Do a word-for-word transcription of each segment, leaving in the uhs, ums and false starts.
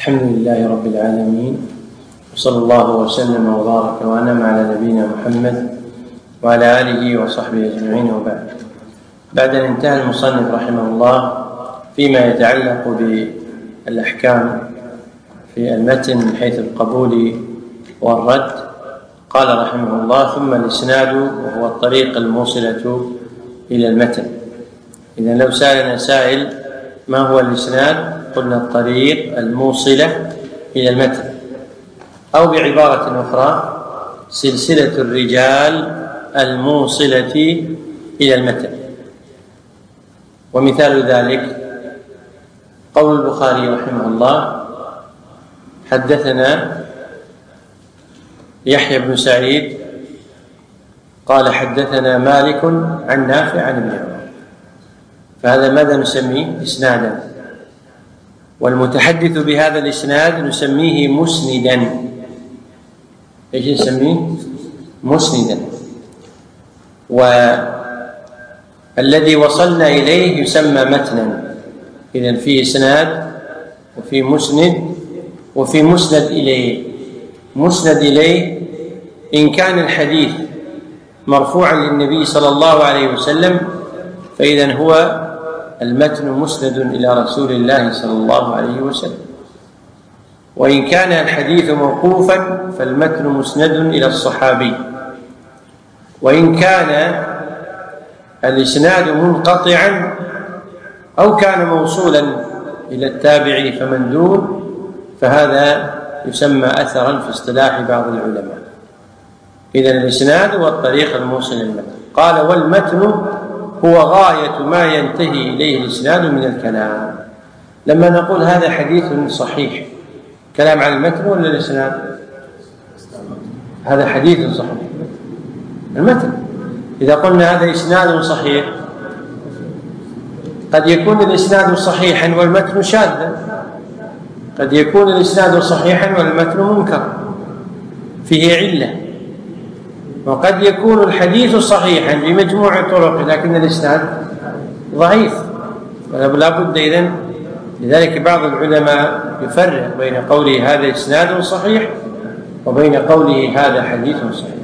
الحمد لله رب العالمين، وصلى الله وسلم وبارك وأنعم على نبينا محمد وعلى آله وصحبه أجمعين، وبعد. بعد أن انتهى المصنف رحمه الله فيما يتعلق بالأحكام في المتن من حيث القبول والرد، قال رحمه الله: ثم الإسناد وهو الطريق الموصلة إلى المتن. إذن لو سألنا سائل ما هو الإسناد؟ قلنا الطريق الموصلة إلى المتن، أو بعبارة أخرى سلسلة الرجال الموصلة إلى المتن. ومثال ذلك قول البخاري رحمه الله: حدثنا يحيى بن سعيد قال حدثنا مالك عن نافع عن ابن عمر. فهذا ماذا نسميه؟ إسنادا. والمتحدث بهذا الإسناد نسميه مسندا. ايش نسميه؟ مسندا. والذي وصلنا إليه يسمى متنا. إذن في إسناد وفي مسند وفي مسند إليه. مسند إليه إن كان الحديث مرفوعا للنبي صلى الله عليه وسلم فإذن هو المتن مسند إلى رسول الله صلى الله عليه وسلم، وإن كان الحديث موقوفا فالمتن مسند إلى الصحابي، وإن كان الإسناد منقطعا أو كان موصولا إلى التابع فمن دون فهذا يسمى أثرا في اصطلاح بعض العلماء. إذن الإسناد هو الطريق الموصل للمتن. قال: والمتن هو غاية ما ينتهي إليه الإسناد من الكلام. لما نقول هذا حديث صحيح، كلام عن المتن ولا الإسناد؟ هذا حديث صحيح، المتن. إذا قلنا هذا إسناد صحيح، قد يكون الإسناد صحيحا والمتن شاذا، قد يكون الإسناد صحيحا والمتن منكر فيه علة، وقد يكون الحديث صحيحا بمجموع الطرق لكن الإسناد ضعيف. ولا بد إذن، لذلك بعض العلماء يفرق بين قوله هذا إسناد صحيح وبين قوله هذا حديث صحيح.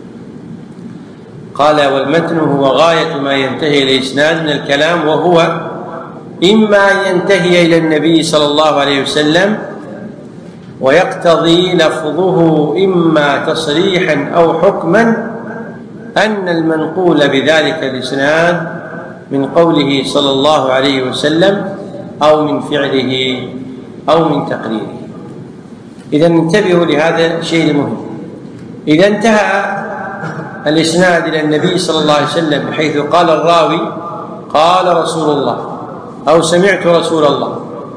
قال: والمتن هو غاية ما ينتهي إلى الإسناد من الكلام، وهو إما ينتهي إلى النبي صلى الله عليه وسلم ويقتضي لفظه إما تصريحا أو حكما أن المنقول بذلك الإسناد من قوله صلى الله عليه وسلم أو من فعله أو من تقريره. إذا انتبهوا لهذا الشيء المهم. إذا انتهى الإسناد إلى النبي صلى الله عليه وسلم بحيث قال الراوي قال رسول الله، أو سمعت رسول الله،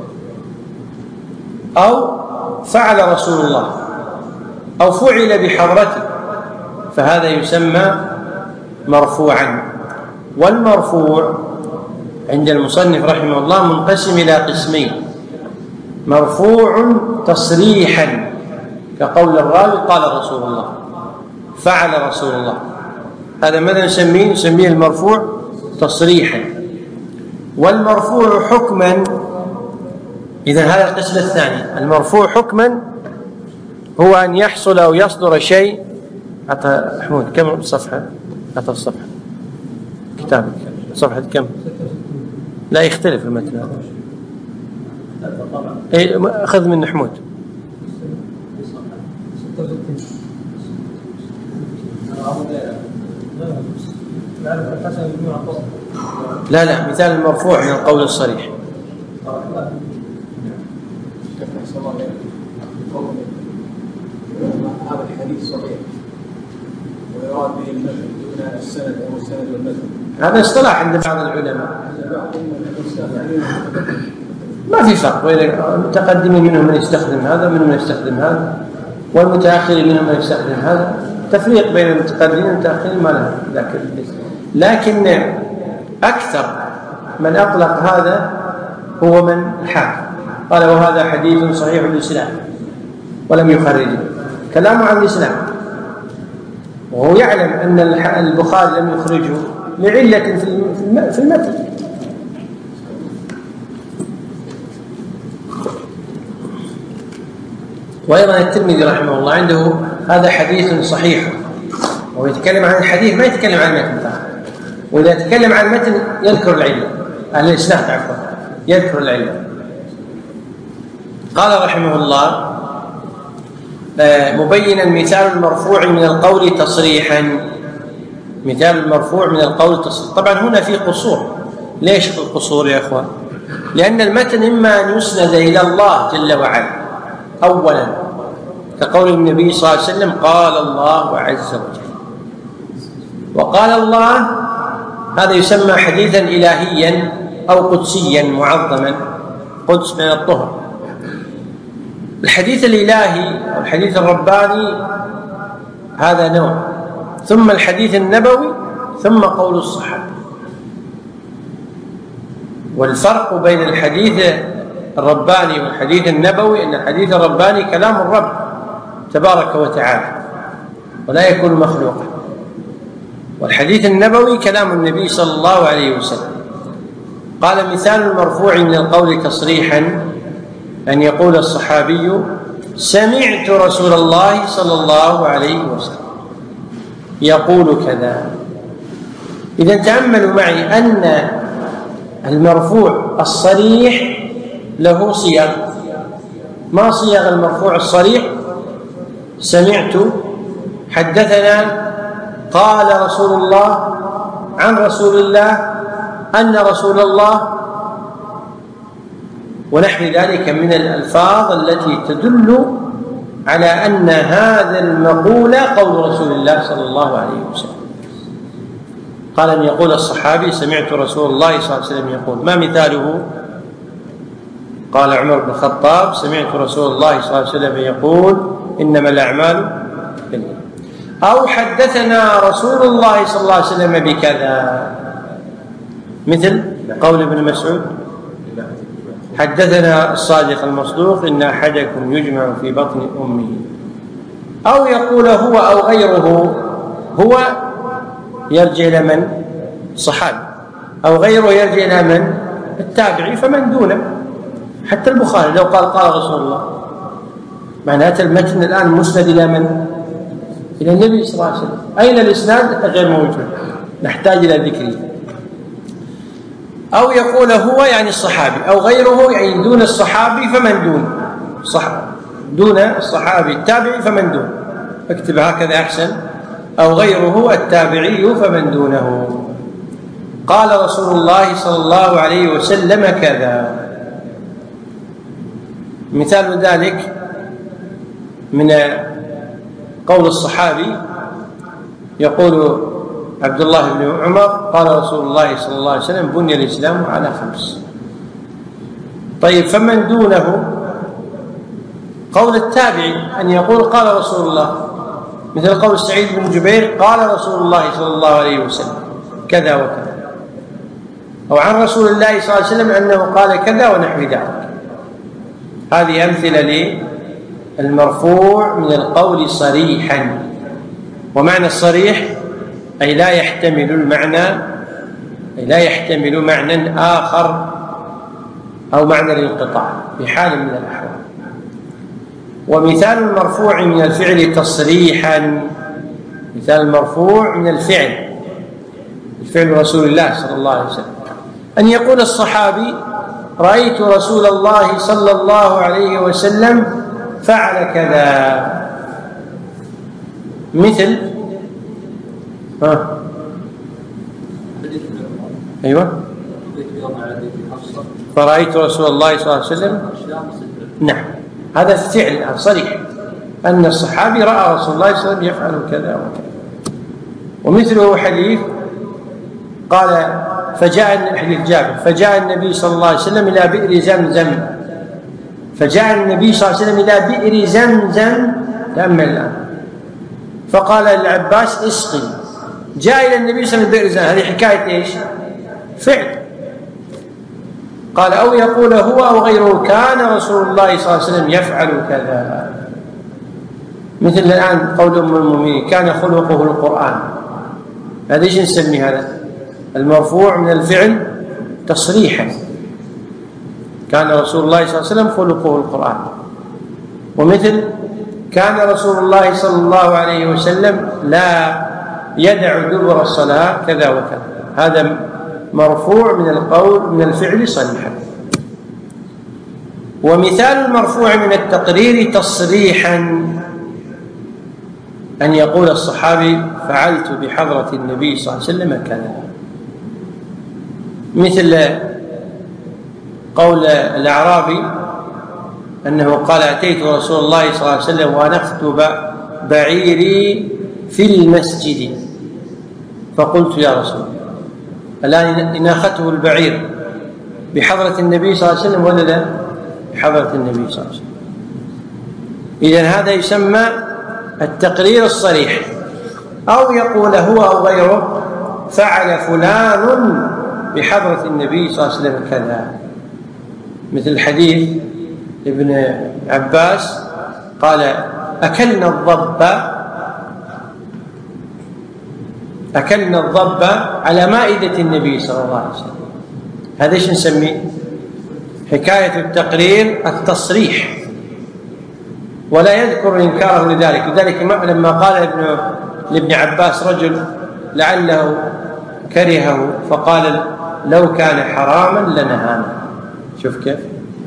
أو فعل رسول الله، أو فعل بحضرته، فهذا يسمى مرفوعا. والمرفوع عند المصنف رحمه الله منقسم إلى قسمين: مرفوع تصريحا كقول الراوي قال رسول الله، فعل رسول الله، هذا ماذا نسميه؟ نسميه المرفوع تصريحا. والمرفوع حكما، إذن هذا القسم الثاني. المرفوع حكما هو أن يحصل أو يصدر شيء. أعطى محمود كم صفحة؟ أعطى الصفحة كتابك صفحة كم؟ لا يختلف المتن هذا. إيه، أخذ من محمود. لا لا مثال المرفوع من القول الصريح. هذا الحديث صحيح ويراد به المتن دون السند أو السند والمتن. هذا اصطلاح عند بعض العلماء، ما في فرق بين المتقدمين منهم من يستخدم هذا ومنهم من يستخدم هذا، والمتأخرين منهم من يستخدم هذا. تفريق بين المتقدمين والمتأخرين ما له ذاك. لكن أكثر من أطلق هذا هو من الحاكم، قال وهذا حديث صحيح الإسلام ولم يخرجه، كلامه عن الإسلام، وهو يعلم أن البخاري لم يخرجه لعلة في المتن. وأيضا الترمذي رحمه الله عنده هذا حديث صحيح، وهو يتكلم عن الحديث ما يتكلم عن المتن، وإذا يتكلم عن المتن يذكر العلة، أهل الإسناد عفوا يذكر العلة. قال رحمه الله مبينا مثال المرفوع من القول تصريحا، مثال المرفوع من القول تصريحا. طبعا هنا في قصور. ليش القصور يا أخوان؟ لأن المتن إما أن يسند إلى الله جل وعلا أولا، كقول النبي صلى الله عليه وسلم قال الله عز وجل، وقال الله هذا يسمى حديثا إلهيا أو قدسيا معظما، قدس من الطهر. الحديث الإلهي أو الحديث الرباني هذا نوع، ثم الحديث النبوي، ثم قول الصحابة. والفرق بين الحديث الرباني والحديث النبوي أن الحديث الرباني كلام الرب تبارك وتعالى ولا يكون مخلوقا، والحديث النبوي كلام النبي صلى الله عليه وسلم. قال مثال المرفوع من القول تصريحا أن يقول الصحابي سمعت رسول الله صلى الله عليه وسلم يقول كذا. إذا تأملوا معي أن المرفوع الصريح له صيغ. ما صيغ المرفوع الصريح؟ سمعت، حدثنا، قال رسول الله، عن رسول الله، أن رسول الله، ونحو ذلك من الألفاظ التي تدل على أن هذا المقول قول رسول الله صلى الله عليه وسلم. قال أن يقول الصحابي سمعت رسول الله صلى الله عليه وسلم يقول. ما مثاله؟ قال عمر بن الخطاب سمعت رسول الله صلى الله عليه وسلم يقول إنما الأعمال بالنيات. أو حدثنا رسول الله صلى الله عليه وسلم بكذا، مثل قول ابن مسعود حدثنا الصادق المصدوق إن أحدكم يجمع في بطن أمه. أو يقول هو أو غيره، هو يرجع إلى من؟ صحابي، أو غيره يرجع إلى من؟ التابعي فمن دونه. حتى البخاري لو قال قال رسول الله، معناته المتن الآن مسند إلى من؟ إلى النبي صلى الله عليه وسلم. أين الإسناد؟ غير موجود، نحتاج إلى ذكره. أو يقول هو يعني الصحابي، أو غيره يعني دون الصحابي فمن دون صح دون الصحابي التابعي فمن دون. اكتب هكذا أحسن. أو غيره التابعي فمن دونه. قال رسول الله صلى الله عليه وسلم كذا. مثال ذلك من قول الصحابي يقول عبد الله بن عمر قال رسول الله صلى الله عليه وسلم بني الإسلام على خمس. طيب فمن دونه قول التابعي أن يقول قال رسول الله، مثل قول سعيد بن جبير قال رسول الله صلى الله عليه وسلم كذا وكذا، أو عن رسول الله صلى الله عليه وسلم أنه قال كذا ونحو ذلك. هذه أمثلة للمرفوع من القول صريحا. ومعنى الصريح أي لا يحتمل المعنى، أي لا يحتمل معنى آخر أو معنى الانقطاع في حال من الأحوال. ومثال المرفوع من الفعل تصريحا، مثال المرفوع من الفعل، الفعل رسول الله صلى الله عليه وسلم، أن يقول الصحابي رأيت رسول الله صلى الله عليه وسلم فعل كذا. مثل ها أيوة فرأيت رسول الله صلى الله عليه وسلم. نعم، هذا الفعل صريح أن الصحابي رأى رسول الله صلى الله عليه وسلم يفعل كذا وكذا. ومثله حديث قال فجاء حديث جابر فجاء النبي صلى الله عليه وسلم إلى بئر زمزم، فجاء النبي صلى الله عليه وسلم إلى بئر زمزم. تأمل الآن. فقال العباس اسقي. جاء إلى النبي صلى الله عليه وسلم بئر زمزم، هذه حكاية إيش؟ فعل. قال أو يقول هو أو غيره كان رسول الله صلى الله عليه وسلم يفعل كذا. مثل الآن قول أم المؤمنين كان خلقه القرآن. هذا ايش نسمي هذا؟ المرفوع من الفعل تصريحا. كان رسول الله صلى الله عليه وسلم خلقه القرآن. ومثل كان رسول الله صلى الله عليه وسلم لا يدع دبر الصلاة كذا وكذا، هذا مرفوع من القول من الفعل صريحا. ومثال المرفوع من التقرير تصريحا أن يقول الصحابي فعلت بحضرة النبي صلى الله عليه وسلم كذا، مثل قول الأعرابي أنه قال أتيت رسول الله صلى الله عليه وسلم وأنا أخطب بعيري في المسجد فقلت يا رسول الله الآن إناخته البعير بحضرة النبي صلى الله عليه وسلم ولا لا؟ بحضرة النبي صلى الله عليه وسلم. إذن هذا يسمى التقرير الصريح. أو يقول هو أو غيره فعل فلان بحضرة النبي صلى الله عليه وسلم كذا، مثل حديث ابن عباس قال أكلنا الضب أكلنا الضب على مائدة النبي صلى الله عليه وسلم. هذا ايش نسميه؟ حكاية التقرير التصريح، ولا يذكر إنكاره لذلك. لذلك لما قال ابن لابن عباس رجل لعله كرهه فقال لو كان حراما لنهانا. شوف كيف.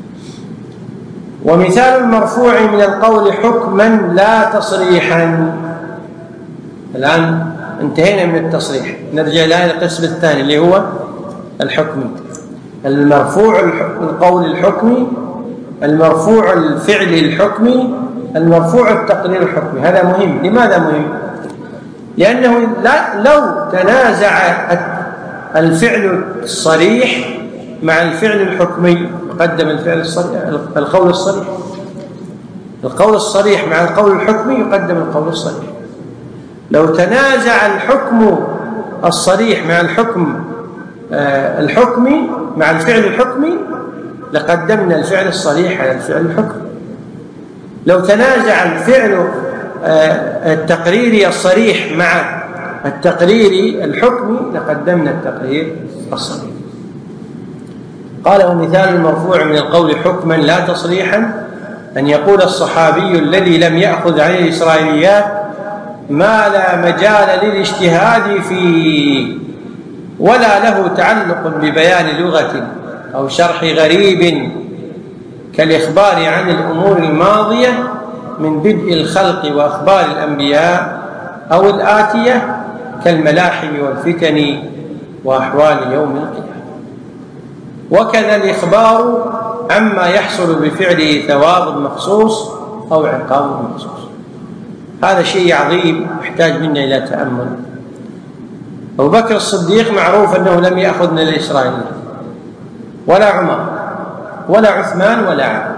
ومثال المرفوع من القول حكما لا تصريحا. الآن انتهينا من التصريح، نرجع إلى القسم الثاني اللي هو الحكمي. المرفوع القول الحكمي، المرفوع الفعل الحكمي، المرفوع التقرير الحكمي. هذا مهم. لماذا مهم؟ لأنه لو تنازع الفعل الصريح مع الفعل الحكمي يقدم الفعل الصريح القول الصريح، القول الصريح مع القول الحكمي يقدم القول الصريح. لو تنازع الحكم الصريح مع الحكم الحكمي مع الفعل الحكمي لقدمنا الفعل الصريح على الفعل الحكمي. لو تنازع الفعل التقريري الصريح مع التقرير الحكمي لقدمنا التقرير الصريح. قال ومثال المرفوع من القول حكما لا تصريحا أن يقول الصحابي الذي لم يأخذ عن الإسرائيليات ما لا مجال للاجتهاد فيه ولا له تعلق ببيان لغة أو شرح غريب كالإخبار عن الأمور الماضية من بدء الخلق وأخبار الأنبياء أو الآتية كالملاحم والفتن وأحوال يوم القيامة. وكذا الإخبار عما يحصل بفعله ثواب مخصوص أو عقاب مخصوص. هذا شيء عظيم يحتاج منا إلى تأمل. أبو بكر الصديق معروف أنه لم يأخذ من الإسرائيليين، ولا عمر ولا عثمان ولا علي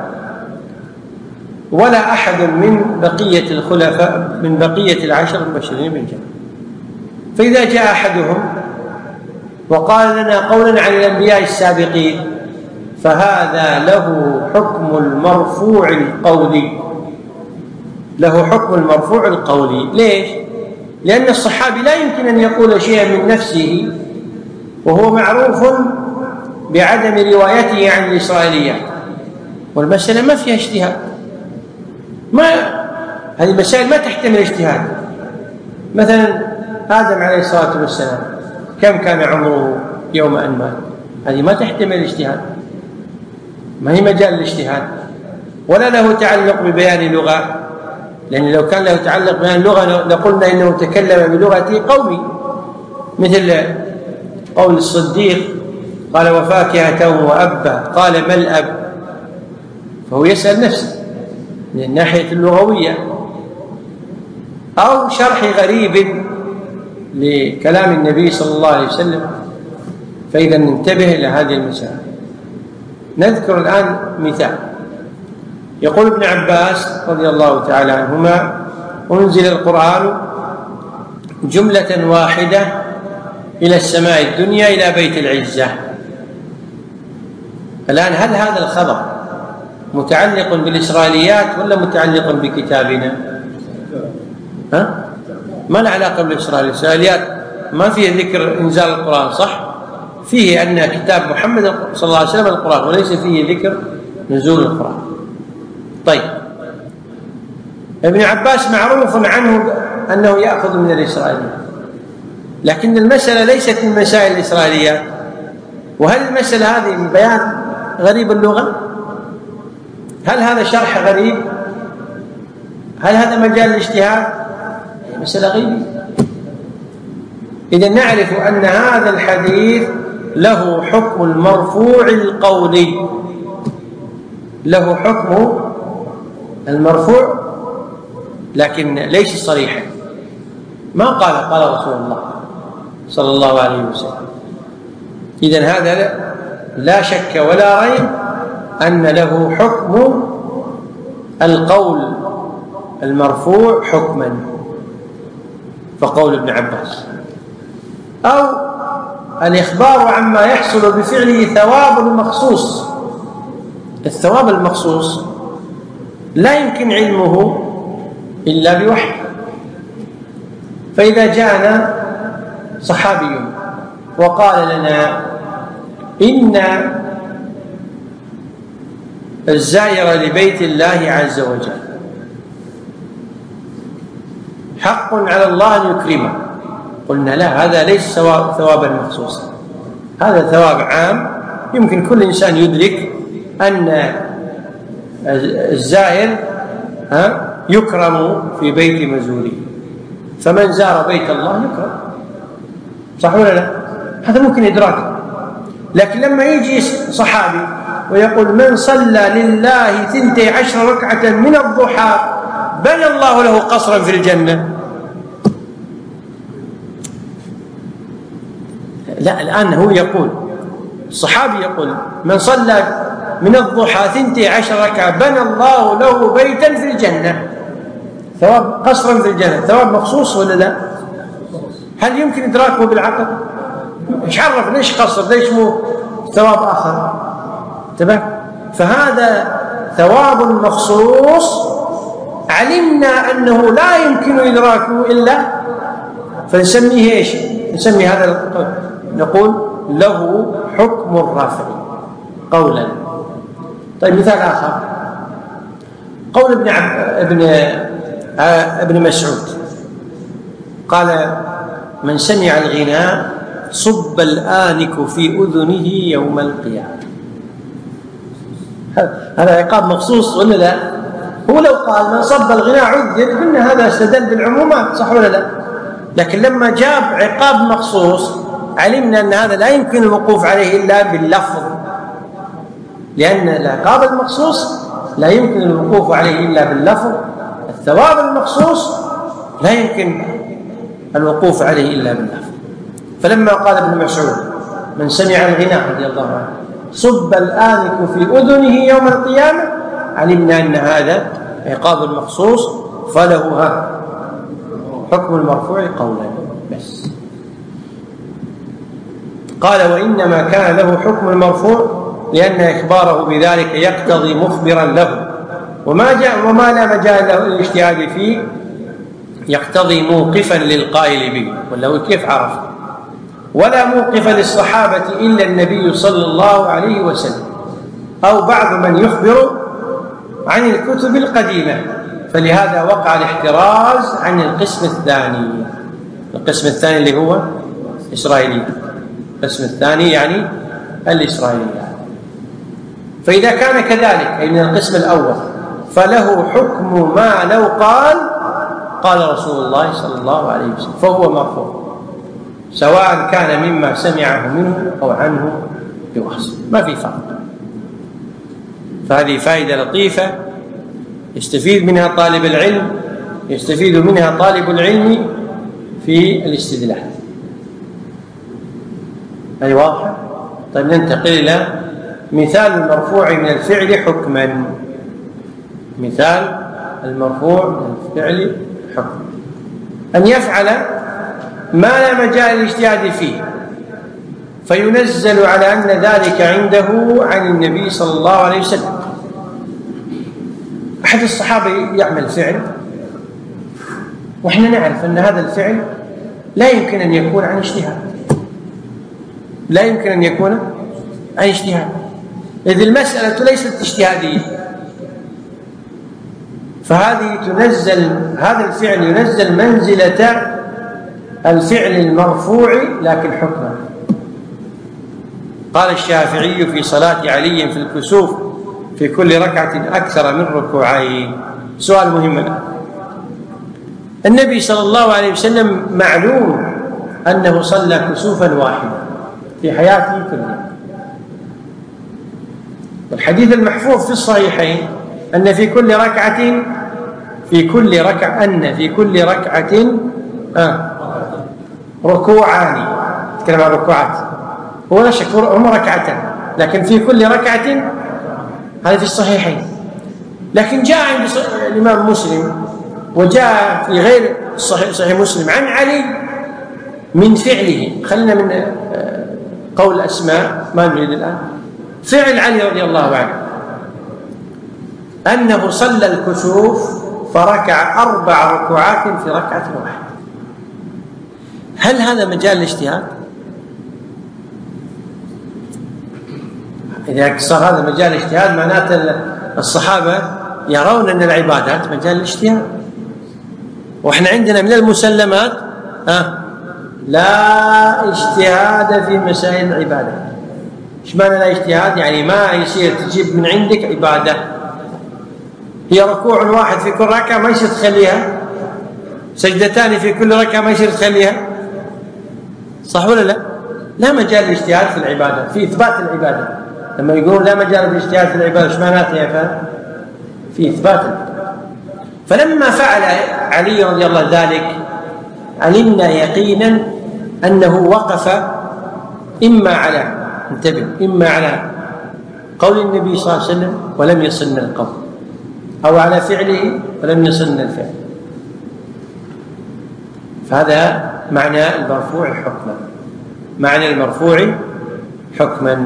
ولا أحد من بقية الخلفاء من بقية العشر المبشرين بالجنة. فإذا جاء أحدهم وقال لنا قولا عن الأنبياء السابقين فهذا له حكم المرفوع القولي، له حكم المرفوع القولي. ليش؟ لأن الصحابي لا يمكن أن يقول شيئا من نفسه وهو معروف بعدم روايته عن الإسرائيليات، والمسألة ما فيها اجتهاد. ما هذه المسائل ما تحتمل اجتهاد. مثلا آدم عليه الصلاة والسلام كم كان عمره يوم أن مات؟ هذه ما تحتمل اجتهاد، ما هي مجال الاجتهاد. ولا له تعلق ببيان لغة، لأن لو كان له تعلق ببيان اللغة لقلنا إنه تكلم بلغة قومي، مثل قول الصديق قال وفاكهة وأبا، قال ما الأب؟ فهو يسأل نفسه من الناحية اللغوية. أو شرح غريب لكلام النبي صلى الله عليه وسلم. فإذا ننتبه إلى هذه المسائل. نذكر الآن مثال. يقول ابن عباس رضي الله تعالى عنهما أنزل القرآن جملة واحدة إلى السماء الدنيا إلى بيت العزة. الآن هل هذا الخبر متعلق بالإسرائيليات ولا متعلق بكتابنا؟ ها؟ ما له علاقة بالإسرائيليات. الإسرائيليات ما فيه ذكر إنزال القرآن، صح؟ فيه أن كتاب محمد صلى الله عليه وسلم القرآن، وليس فيه ذكر نزول القرآن. طيب ابن عباس معروف عنه أنه يأخذ من الإسرائيليات، لكن المسألة ليست من مسائل الإسرائيليات. وهل المسألة هذه من بيان غريب اللغة؟ هل هذا شرح غريب؟ هل هذا مجال الاجتهاد؟ مسألة غريبة. إذن نعرف أن هذا الحديث له حكم المرفوع القولي، له حكم المرفوع لكن ليس صريحا. ما قال قال رسول الله صلى الله عليه وسلم. إذن هذا لا شك ولا ريب أن له حكم القول المرفوع حكما، فقول ابن عباس، أو الإخبار عما يحصل بفعله ثواب مخصوص. الثواب المخصوص لا يمكن علمه إلا بوحي. فإذا جاءنا صحابي وقال لنا إن الزائر لبيت الله عز وجل حق على الله أن يكرمه، قلنا لا، هذا ليس ثوابا مخصوصا، هذا ثواب عام يمكن كل إنسان يدرك أن الزائر يكرم في بيت مزوره، فمن زار بيت الله يكرم، صح ولا لا؟ هذا ممكن إدراكه. لكن لما يجي صحابي ويقول من صلى لله ثنتي عشر ركعة من الضحى بنى الله له قصرا في الجنة، لا، الآن هو يقول، الصحابي يقول من صلى من الضحى ثنتي عشر ركعة بنى الله له بيتا في الجنة، ثواب قصرا في الجنة، ثواب مخصوص ولا لا؟ هل يمكن إدراكه بالعقل؟ إيش عرف ليش قصر، ليش مو ثواب آخر؟ انتبه، فهذا ثواب مخصوص علمنا أنه لا يمكن إدراكه إلا، فنسميه إيش؟ نسمي هذا القول، نقول له حكم الرافع قولا. طيب مثال آخر، قول ابن عب... ابن آه... ابن مسعود قال من سمع الغناء صب الآنك في أذنه يوم القيامة. هذا عقاب مخصوص ولا لا؟ هو لو قال من صب الغناء عذب قلنا هذا استدل بالعمومات، صح ولا لا؟ لكن لما جاب عقاب مخصوص علمنا أن هذا لا يمكن الوقوف عليه إلا باللفظ، لأن العقاب المخصوص لا يمكن الوقوف عليه إلا باللفظ، الثواب المخصوص لا يمكن الوقوف عليه إلا باللفظ. فلما قال ابن مسعود من سمع الغناء رضي الله عنه صب الآنك في أذنه يوم القيامة علمنا أن هذا عقاب مخصوص، فله حكم المرفوع قولا بس. قال وإنما كان له حكم المرفوع لأن إخباره بذلك يقتضي مخبرا له، وما جاء وما لا مجال له الاجتهاد فيه يقتضي موقفا للقائل به، ولا كيف عرف؟ ولا موقف للصحابة إلا النبي صلى الله عليه وسلم أو بعض من يخبر عن الكتب القديمة، فلهذا وقع الاحتراز عن القسم الثاني. القسم الثاني اللي هو إسرائيلي، القسم الثاني يعني الإسرائيليات. فإذا كان كذلك أي من القسم الأول فله حكم ما لو قال قال رسول الله صلى الله عليه وسلم، فهو مرفوع سواء كان مما سمعه منه أو عنه بواسطة، ما في فرق. فهذه فائدة لطيفة يستفيد منها طالب العلم، يستفيد منها طالب العلم في الاستدلال. أي واضح؟ طيب ننتقل إلى مثال المرفوع من الفعل حكما. مثال المرفوع من الفعل حكما أن يفعل ما لا مجال الاجتهاد فيه فينزل على أن ذلك عنده عن النبي صلى الله عليه وسلم. أحد الصحابة يعمل فعل وإحنا نعرف أن هذا الفعل لا يمكن أن يكون عن اجتهاد، لا يمكن أن يكون عن اجتهاد، إذ المسألة ليست اجتهادية. فهذه تنزل، هذا الفعل ينزل منزلة الفعل المرفوع لكن حكما. قال الشافعي في صلاة علي في الكسوف في كل ركعة أكثر من ركوعين. سؤال مهم الآن. النبي صلى الله عليه وسلم معلوم أنه صلى كسوفا واحدا في حياته كلها، والحديث المحفوظ في الصحيحين أن في كل ركعة في كل ركعة أن في كل ركعة آه ركوعان. نتكلم عن ركوعات، هو لا شك هم ركعتان، لكن في كل ركعة، هذا في الصحيحين. لكن جاء عند الإمام مسلم وجاء في غير صحيح, صحيح مسلم عن علي من فعله، خلنا من قول أسماء ما نريد الآن، فعل علي رضي الله عنه أنه صلى الكسوف فركع أربع ركوعات في ركعة واحدة. هل هذا مجال الاجتهاد؟ إذا صار هذا مجال الاجتهاد معناته الصحابة يرون أن العبادات مجال الاجتهاد، وإحنا عندنا من المسلمات أه لا اجتهاد في مسائل العبادة. إيش معنى لا اجتهاد؟ يعني ما يصير تجيب من عندك عبادة هي ركوع واحد في كل ركعة ما يصير تخليها، سجدتان في كل ركعة ما يصير تخليها، صح ولا لا؟ لا مجال الاجتهاد في العبادة، في إثبات العبادة. لما يقولون لا مجال الاجتهاد في العبادة ايش معناته يا فهم؟ في إثبات العبادة. فلما فعل علي رضي الله ذلك علمنا يقينا أنه وقف إما على انتبه إما على قول النبي صلى الله عليه وسلم ولم يصلنا القول، أو على فعله ولم يصلنا الفعل. فهذا معنى المرفوع حكما، معنى المرفوع حكما.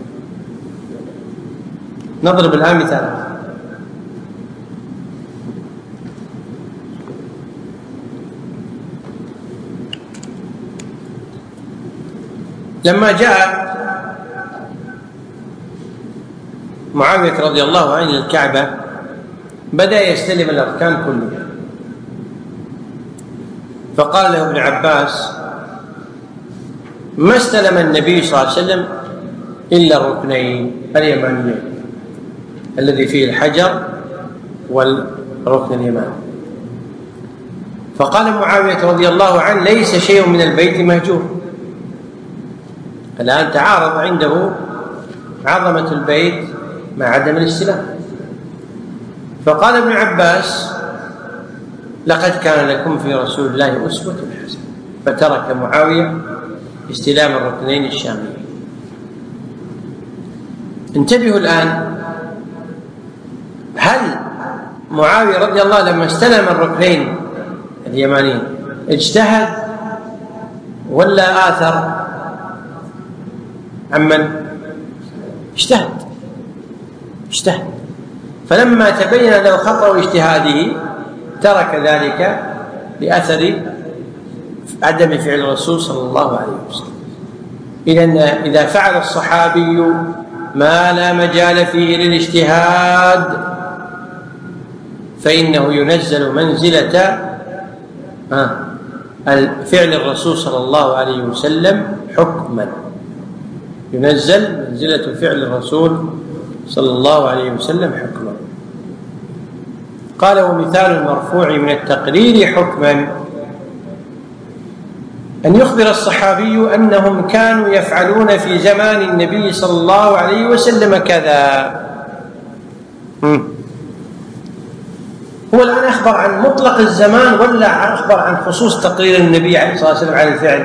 نضرب الآن مثال. لما جاء معاوية رضي الله عنه الكعبة بدأ يستلم الأركان كلها، فقال له ابن عباس ما استلم النبي صلى الله عليه وسلم إلا الركنين اليمانيين الذي فيه الحجر والركن اليماني. فقال معاوية رضي الله عنه ليس شيء من البيت مهجور. الآن تعارض عنده عظمة البيت مع عدم الاستلام. فقال ابن عباس لقد كان لكم في رسول الله أسوة حسنة، فترك معاوية استلام الركنين الشاميين. انتبهوا الآن، هل معاوية رضي الله لما استلم الركنين اليمانيين اجتهد ولا آثر عمن؟ اجتهد اجتهد فلما تبين له خطأ اجتهاده ترك ذلك لأثر عدم فعل الرسول صلى الله عليه وسلم. إذن إذا فعل الصحابي ما لا مجال فيه للاجتهاد فإنه ينزل منزلة فعل الرسول صلى الله عليه وسلم حكما، ينزل منزلة فعل الرسول صلى الله عليه وسلم حكما. قال ومثال المرفوع من التقرير حكما أن يخبر الصحابي أنهم كانوا يفعلون في زمان النبي صلى الله عليه وسلم كذا. هو الآن أخبر عن مطلق الزمان ولا أخبر عن خصوص تقرير النبي عليه الصلاة والسلام على الفعل؟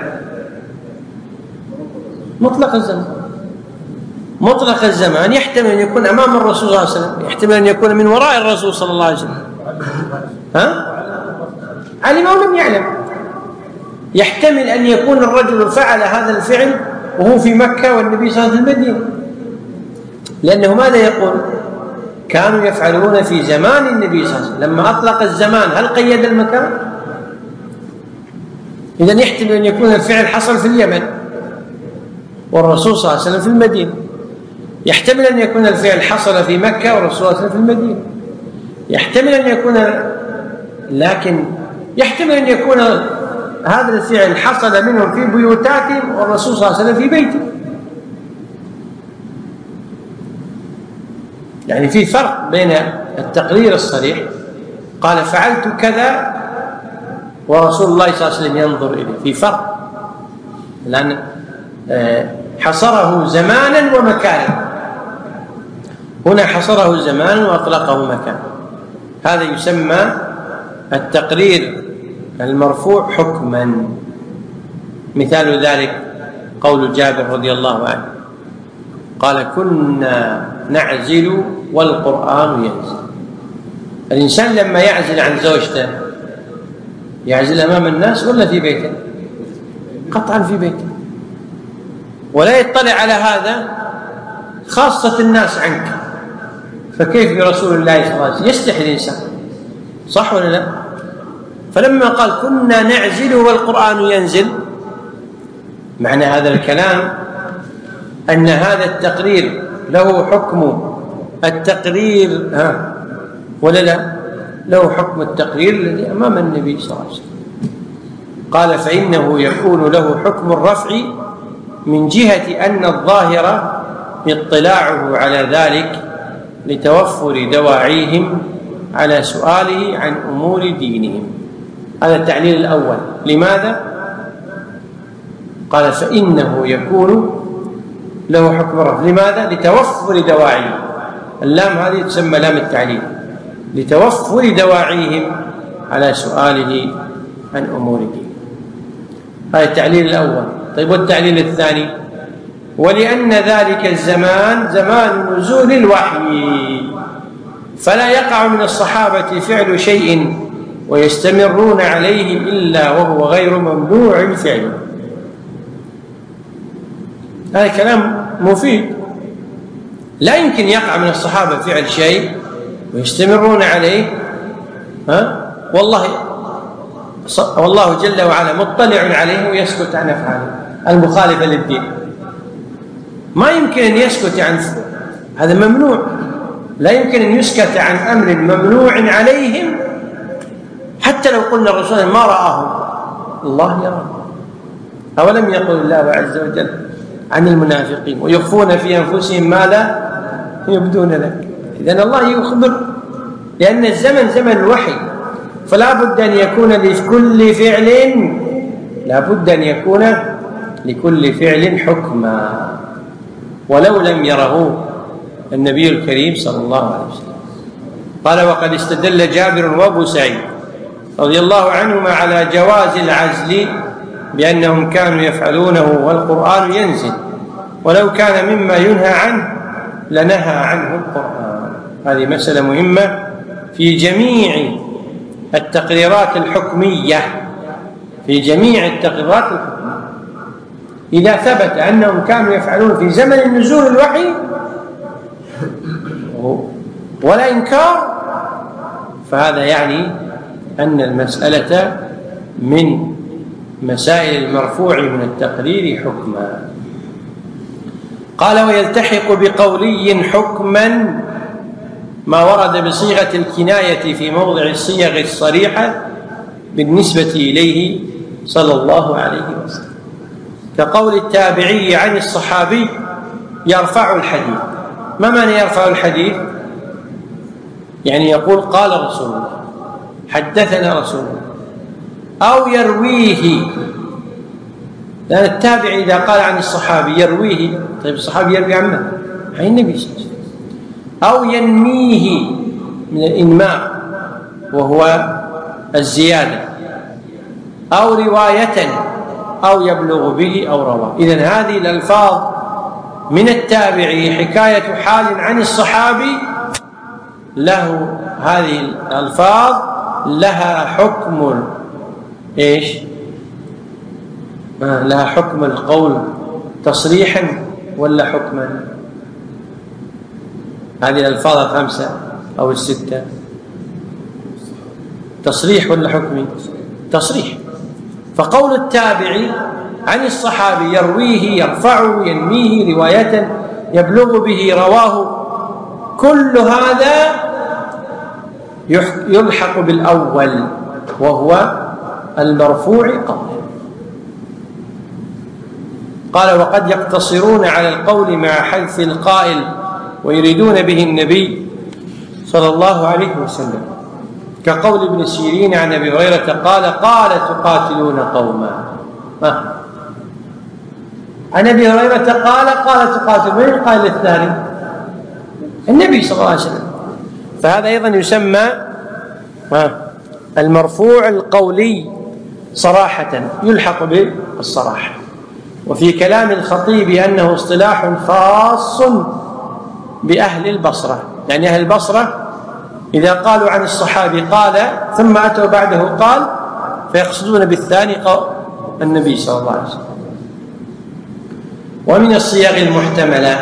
مطلق الزمان. مطلق الزمان يحتمل أن يكون أمام الرسول صلى الله عليه وسلم، يحتمل أن يكون من وراء الرسول صلى الله عليه وسلم، ها؟ علم أو لم يعلم. يحتمل أن يكون الرجل فعل هذا الفعل وهو في مكة والنبي صلى الله عليه وسلم في المدينة، لأنه ماذا يقول؟ كانوا يفعلون في زمان النبي صلى الله عليه وسلم. لما أطلق الزمان هل قيد المكان؟ إذن يحتمل أن يكون الفعل حصل في اليمن والرسول صلى الله عليه وسلم في المدينة، يحتمل أن يكون الفعل حصل في مكة والرسول صلى الله عليه وسلم في المدينة. يحتمل أن يكون، لكن يحتمل أن يكون هذا الفعل حصل منهم في بيوتاتهم والرسول صلى الله عليه وسلم في بيته. يعني في فرق بين التقرير الصريح قال فعلت كذا ورسول الله صلى الله عليه وسلم ينظر إليه، في فرق، لأن حصره زمانا ومكانا، هنا حصره زمانا وأطلقه مكانا. هذا يسمى التقرير المرفوع حكما. مثال ذلك قول جابر رضي الله عنه قال كنا نعزل والقرآن ينزل. الإنسان لما يعزل عن زوجته يعزل أمام الناس ولا في بيته؟ قطعا في بيته، ولا يطلع على هذا خاصة الناس عنك، فكيف برسول الله صلى الله عليه وسلم؟ يستحي الإنسان، صح ولا لا؟ فلما قال كنا نعزل والقرآن ينزل، معنى هذا الكلام أن هذا التقرير له حكم التقرير، ها ولا لا؟ له حكم التقرير الذي أمام النبي صلى الله عليه وسلم. قال فإنه يكون له حكم الرفع من جهة أن الظاهر اطلاعه على ذلك لتوفر دواعيهم على سؤاله عن أمور دينهم. هذا التعليل الأول. لماذا؟ قال فإنه يكون له حكم الرفع. لماذا؟ لتوفر دواعيهم. اللام هذه تسمى لام التعليل، لتوفر دواعيهم على سؤاله عن أمور دينهم. هذا التعليل الأول. طيب والتعليل الثاني؟ ولأن ذلك الزمان زمان نزول الوحي، فلا يقع من الصحابة فعل شيء ويستمرون عليه إلا وهو غير ممنوع فعله. هذا كلام مفيد. لا يمكن يقع من الصحابة فعل شيء ويستمرون عليه، ها؟ والله والله جل وعلا مطلع عليه ويسكت عن أفعاله المخالفة للدين. ما يمكن أن يسكت عن، هذا ممنوع. لا يمكن أن يسكت عن أمر ممنوع عليهم، حتى لو قلنا الرسول ما رآه، الله يراه. أولم يقل الله عز وجل عن المنافقين ويخفون في أنفسهم ما لا يبدون لك؟ إذن الله يخبر، لأن الزمن زمن الوحي، فلا بد أن يكون لكل فعل لا بد أن يكون لكل فعل حكما، ولو لم يره النبي الكريم صلى الله عليه وسلم. قال وقد استدل جابر وابو سعيد رضي الله عنهما على جواز العزل بأنهم كانوا يفعلونه والقرآن ينزل، ولو كان مما ينهى عنه لنهى عنه القرآن. هذه مسألة مهمة في جميع التقريرات الحكمية، في جميع التقريرات الحكمية. إذا ثبت أنهم كانوا يفعلون في زمن نزول الوحي ولا إنكار، فهذا يعني أن المسألة من مسائل المرفوع من التقرير حكما. قال ويلتحق بقولي حكما ما ورد بصيغة الكناية في موضع الصيغ الصريحة بالنسبة إليه صلى الله عليه وسلم، كقول التابعي عن الصحابي يرفع الحديث. ما معنى يرفع الحديث؟ يعني يقول قال رسول الله، حدثنا رسول الله، أو يرويه، لأن التابعي إذا قال عن الصحابي يرويه، طيب الصحابي يروي عن من؟ عن النبي صلى الله عليه وسلم. أو ينميه من الإنماء وهو الزيادة، أو رواية، أو يبلغ به أو رواه. إذن هذه الألفاظ من التابعي حكاية حال عن الصحابي، له هذه الألفاظ لها حكم إيش؟ آه لها حكم القول تصريحا ولا حكما؟ هذه الألفاظ الخمسة أو الستة تصريح ولا حكمي؟ تصريح. فقول التابعي عن الصحابي يرويه، يرفعه، ينميه، رواية، يبلغ به، رواه، كل هذا يلحق بالأول وهو المرفوع قولا. قال وقد يقتصرون على القول مع حذف القائل ويريدون به النبي صلى الله عليه وسلم، كقول ابن سيرين عن أبي هريرة قال قال تقاتلون قوما. عن أبي هريرة قال قال تقاتلون، من قال الثاني؟ النبي صلى الله عليه وسلم. فهذا أيضا يسمى المرفوع القولي صراحة، يلحق بالصراحة. وفي كلام الخطيب أنه اصطلاح خاص بأهل البصرة، يعني أهل البصرة إذا قالوا عن الصحابي قال ثم أتوا بعده قال فيقصدون بالثاني قول النبي صلى الله عليه وسلم. ومن الصيغ المحتملة،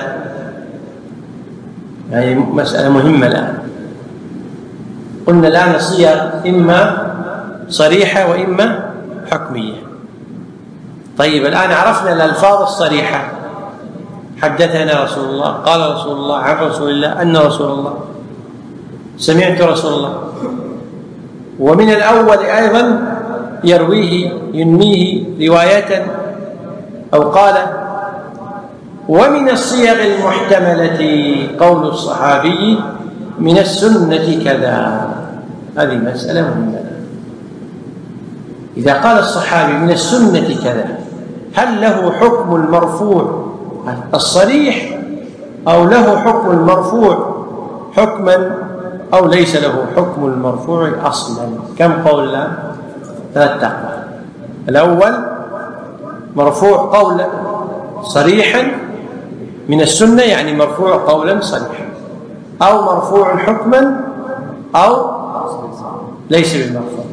يعني مسألة مهمة الآن، قلنا الآن الصيغ إما صريحة وإما حكمية. طيب الآن عرفنا الألفاظ الصريحة، حدثنا رسول الله، قال رسول الله، عن رسول الله، أن رسول الله، سمعت رسول الله. ومن الأول أيضا يرويه ينميه رواية أو قال. ومن الصيغ المحتملة قول الصحابي من السنة كذا، هذه مسألة مهمة. إذا قال الصحابي من السنة كذا، هل له حكم المرفوع الصريح أو له حكم المرفوع حكما أو ليس له حكم المرفوع أصلا؟ كم قولنا؟ ثلاثة أقوال. الأول مرفوع قولا صريحا من السنة، يعني مرفوع قولا صريحا، أو مرفوع حكما أو ليس بالمرفوع.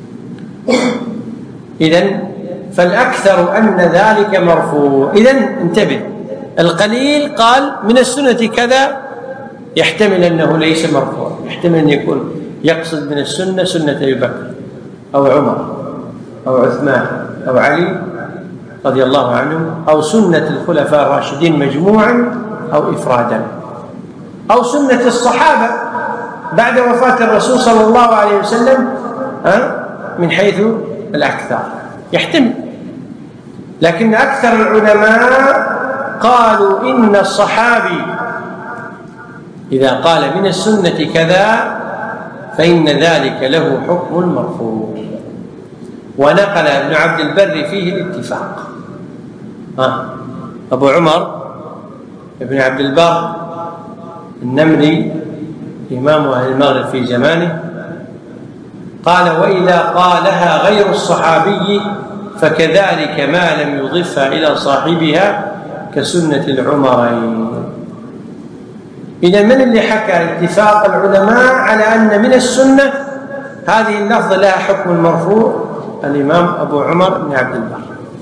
إذن فالأكثر أن ذلك مرفوع. إذن انتبه، القليل قال من السنة كذا، يحتمل أنه ليس مرفوع، يحتمل أن يكون يقصد من السنة سنة أبي بكر أو عمر أو عثمان أو علي رضي الله عنهم، أو سنة الخلفاء الراشدين مجموعا أو إفرادا، أو سنة الصحابة بعد وفاة الرسول صلى الله عليه وسلم من حيث الأكثر، يحتمل. لكن أكثر العلماء قالوا إن الصحابي إذا قال من السنة كذا فإن ذلك له حكم المرفوع. ونقل ابن عبد البر فيه الاتفاق. ها أبو عمر ابن عبد البر النمري إمام أهل المغرب في زمانه قال وإذا قالها غير الصحابي فكذلك ما لم يضفها إلى صاحبها كسنة العمرين. إذا من اللي حكى اتفاق العلماء على أن من السنة هذه اللفظة لها حكم المرفوع؟ الإمام أبو عمر بن عبد البر.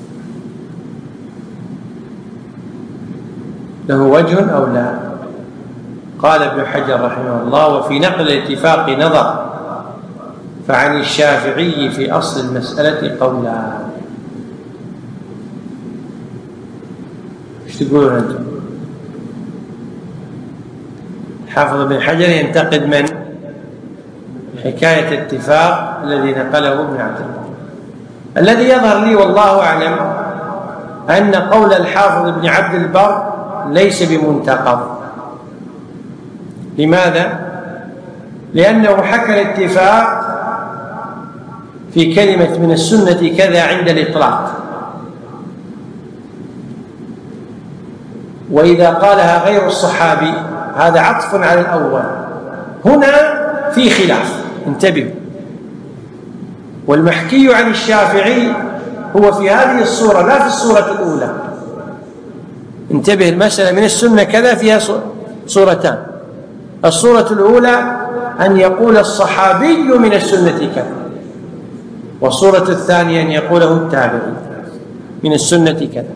له وجه أو لا؟ قال ابن حجر رحمه الله وفي نقل الاتفاق نظر، فعن الشافعي في أصل المسألة قولان. ايش تقولون أنتم؟ حافظ ابن حجر ينتقد من؟ حكاية الاتفاق الذي نقله ابن عبد البر. الذي يظهر لي والله أعلم أن قول الحافظ ابن عبد البر ليس بمنتقض. لماذا؟ لأنه حكى الاتفاق في كلمة من السنة كذا عند الإطلاق، وإذا قالها غير الصحابي هذا عطف على الأول. هنا في خلاف، انتبهوا. والمحكي عن الشافعي هو في هذه الصورة لا في الصورة الأولى. انتبه، المسألة من السنة كذا فيها صورتان. الصورة الأولى أن يقول الصحابي من السنة كذا، والصورة الثانية أن يقوله التابعي من السنة كذا.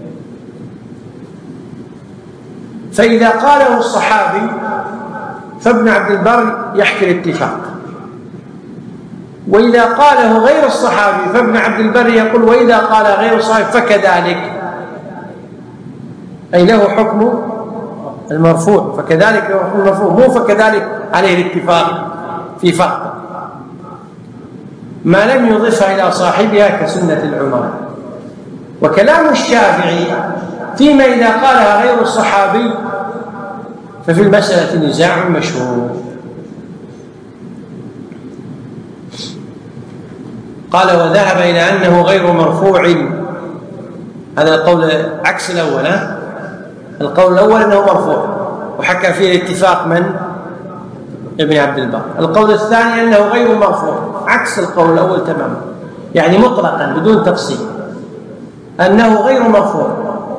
فإذا قاله الصحابي فابن عبد البر يحكي الاتفاق، وإذا قاله غير الصحابي فابن عبد البر يقول وإذا قال غير الصحابي فكذلك، أي له حكم المرفوع، فكذلك له حكم المرفوع، مو فكذلك عليه الاتفاق في فرق. ما لم يضفها إلى صاحبها كسنة العمر. وكلام الشافعي فيما إذا قالها غير الصحابي ففي المسألة نزاع مشهور. قال وذهب إلى أنه غير مرفوع، هذا القول عكس الأول. القول الأول أنه مرفوع وحكى فيه الاتفاق من؟ ابن عبد البر. القول الثاني أنه غير مرفوع عكس القول الأول تماما، يعني مطلقا بدون تفصيل أنه غير مرفوع.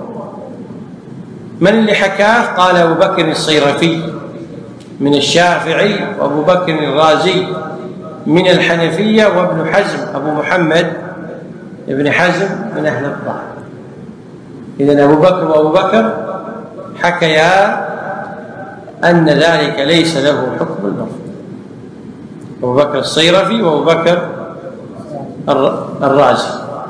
من اللي حكاه؟ قال أبو بكر الصيرفي من الشافعي، وأبو بكر الرازي من الحنفية، وابن حزم أبو محمد ابن حزم من أهل الظاهر. إذن أبو بكر وأبو بكر حكيا أن ذلك ليس له حكم المرفوع، أبو بكر الصيرفي وأبو بكر الرازي.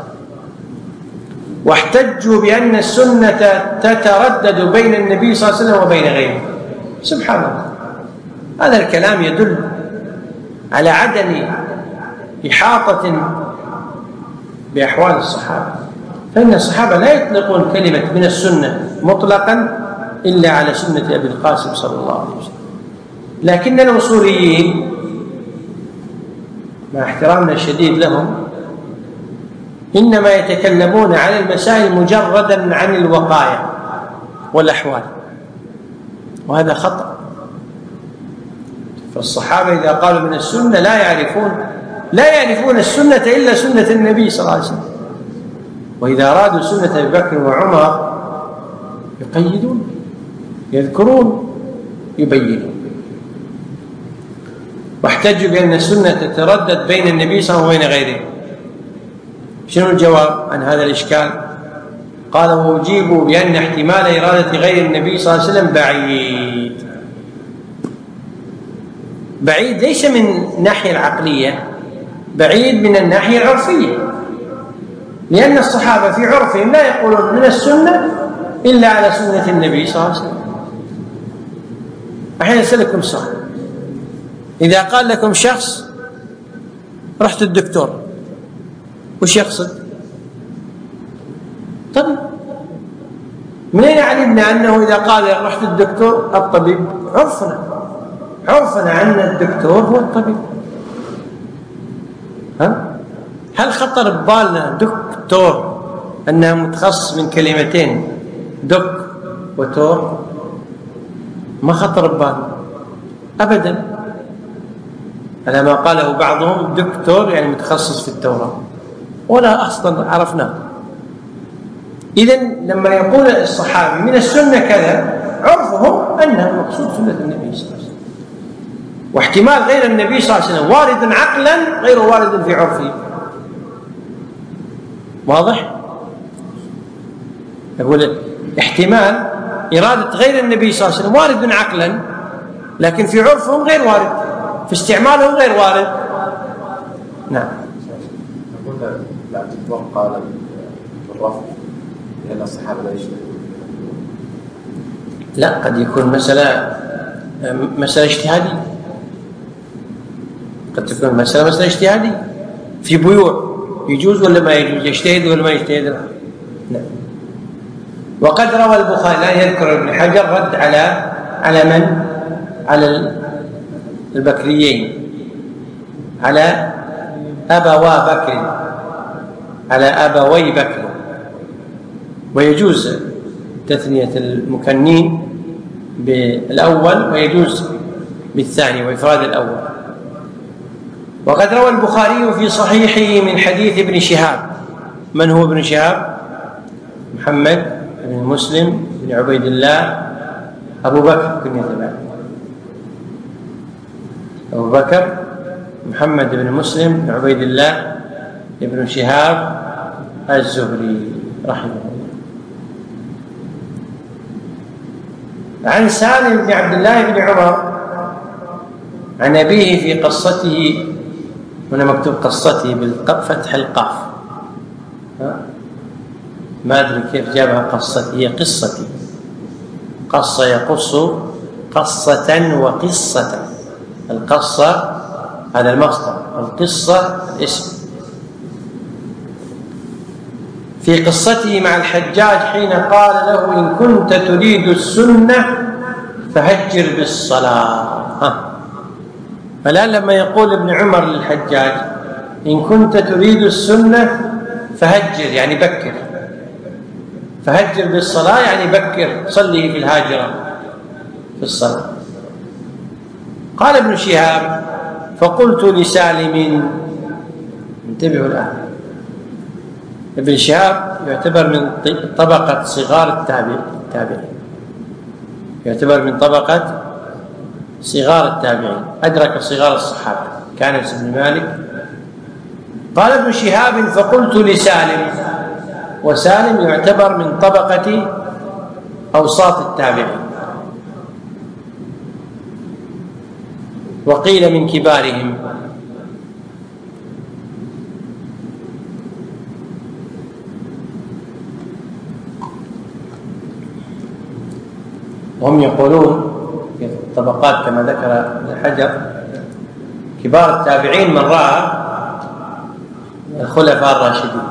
واحتجوا بأن السنة تتردد بين النبي صلى الله عليه وسلم وبين غيره. سبحان الله، هذا الكلام يدل على عدم إحاطة بأحوال الصحابة، فإن الصحابة لا يطلقون كلمة من السنة مطلقا إلا على سنة أبي القاسم صلى الله عليه وسلم. لكن الأصوليين مع احترامنا الشديد لهم إنما يتكلمون عن المسائل مجردا عن الوقائع والأحوال، وهذا خطأ. فالصحابة إذا قالوا من السنة لا يعرفون لا يعرفون السنة إلا سنة النبي صلى الله عليه وسلم، وإذا أرادوا سنة أبي بكر وعمر يقيدون، يذكرون، يبينون. واحتجوا بأن السنة تتردد بين النبي صلى الله عليه وسلم وبين غيره. شنو الجواب عن هذا الإشكال؟ قال وأجيبوا بأن احتمال إرادة غير النبي صلى الله عليه وسلم بعيد. بعيد ليس من الناحية العقلية، بعيد من الناحية العرفية، لأن الصحابة في عرفهم لا يقولون من السنة إلا على سنة النبي صلى الله عليه وسلم. أحيانا أسألكم سؤال، إذا قال لكم شخص رحت الدكتور وش يقصد؟ طبيب. من أين علمنا أنه إذا قال رحت الدكتور الطبيب؟ عرفنا عرفنا أن الدكتور هو الطبيب. ها؟ هل خطر ببالنا دكتور أنها متخصص من كلمتين دك وتور؟ ما خطر ببالنا أبدا، على ما قاله بعضهم دكتور يعني متخصص في التوراة، ولا أصلا عرفناه. إذن لما يقول الصحابي من السنة كذا عرفهم أنها المقصود سنة النبي صلى الله عليه وسلم، واحتمال غير النبي صلى الله عليه وسلم وارد عقلا غير وارد في عرفه. واضح؟ يقول احتمال إرادة غير النبي صلى الله عليه وسلم وارد عقلا، لكن في عرفهم غير وارد، في استعمالهم غير وارد. نعم. قلنا لا تتوقع بالرفض لأن الصحابة لا يشتهون. لا، قد يكون مسألة مسألة اجتهادية، قد تكون مسألة مسألة اجتهادية في بيوع يجوز ولا ما يجوز، يجتهد ولا ما يجتهد. نعم. وقد روى البخاري، لا يذكر ابن حجر، رد على على من؟ على البكريين، على أبوا بكر، على أبوي بكر. ويجوز تثنية المكنين بالأول ويجوز بالثاني وإفراد الأول. وقد روى البخاري في صحيحه من حديث ابن شهاب. من هو ابن شهاب؟ محمد بن مسلم بن عبيد الله أبو بكر كنية بعد أبو بكر محمد بن مسلم بن عبيد الله ابن شهاب الزهري رحمه الله. عن سالم بن عبد الله بن عمر عن أبيه في قصته، هنا مكتوب قصته بالفتح القاف، ما أدري كيف جابها قصتي، هي قصتي، قص يقص قصة وقصة، القصة هذا المصدر، القصة الاسم. في قصته مع الحجاج حين قال له إن كنت تريد السنة فهجر بالصلاة. ها. فالآن لما يقول ابن عمر للحجاج إن كنت تريد السنة فهجر يعني بكر، فهجر بالصلاة يعني بكر، صلي في الهاجرة في الصلاة. قال ابن شهاب فقلت لسالم، انتبهوا الآن، ابن شهاب يعتبر من طبقة صغار التابعين، يعتبر من طبقة صغار التابعين، أدرك صغار الصحابة كأنس بن مالك. قال ابن شهاب فقلت لسالم، وسالم يعتبر من طبقة أوساط التابعين، وقيل من كبارهم. وهم يقولون في الطبقات كما ذكر ابن حجر كبار التابعين من رأى الخلفاء الراشدين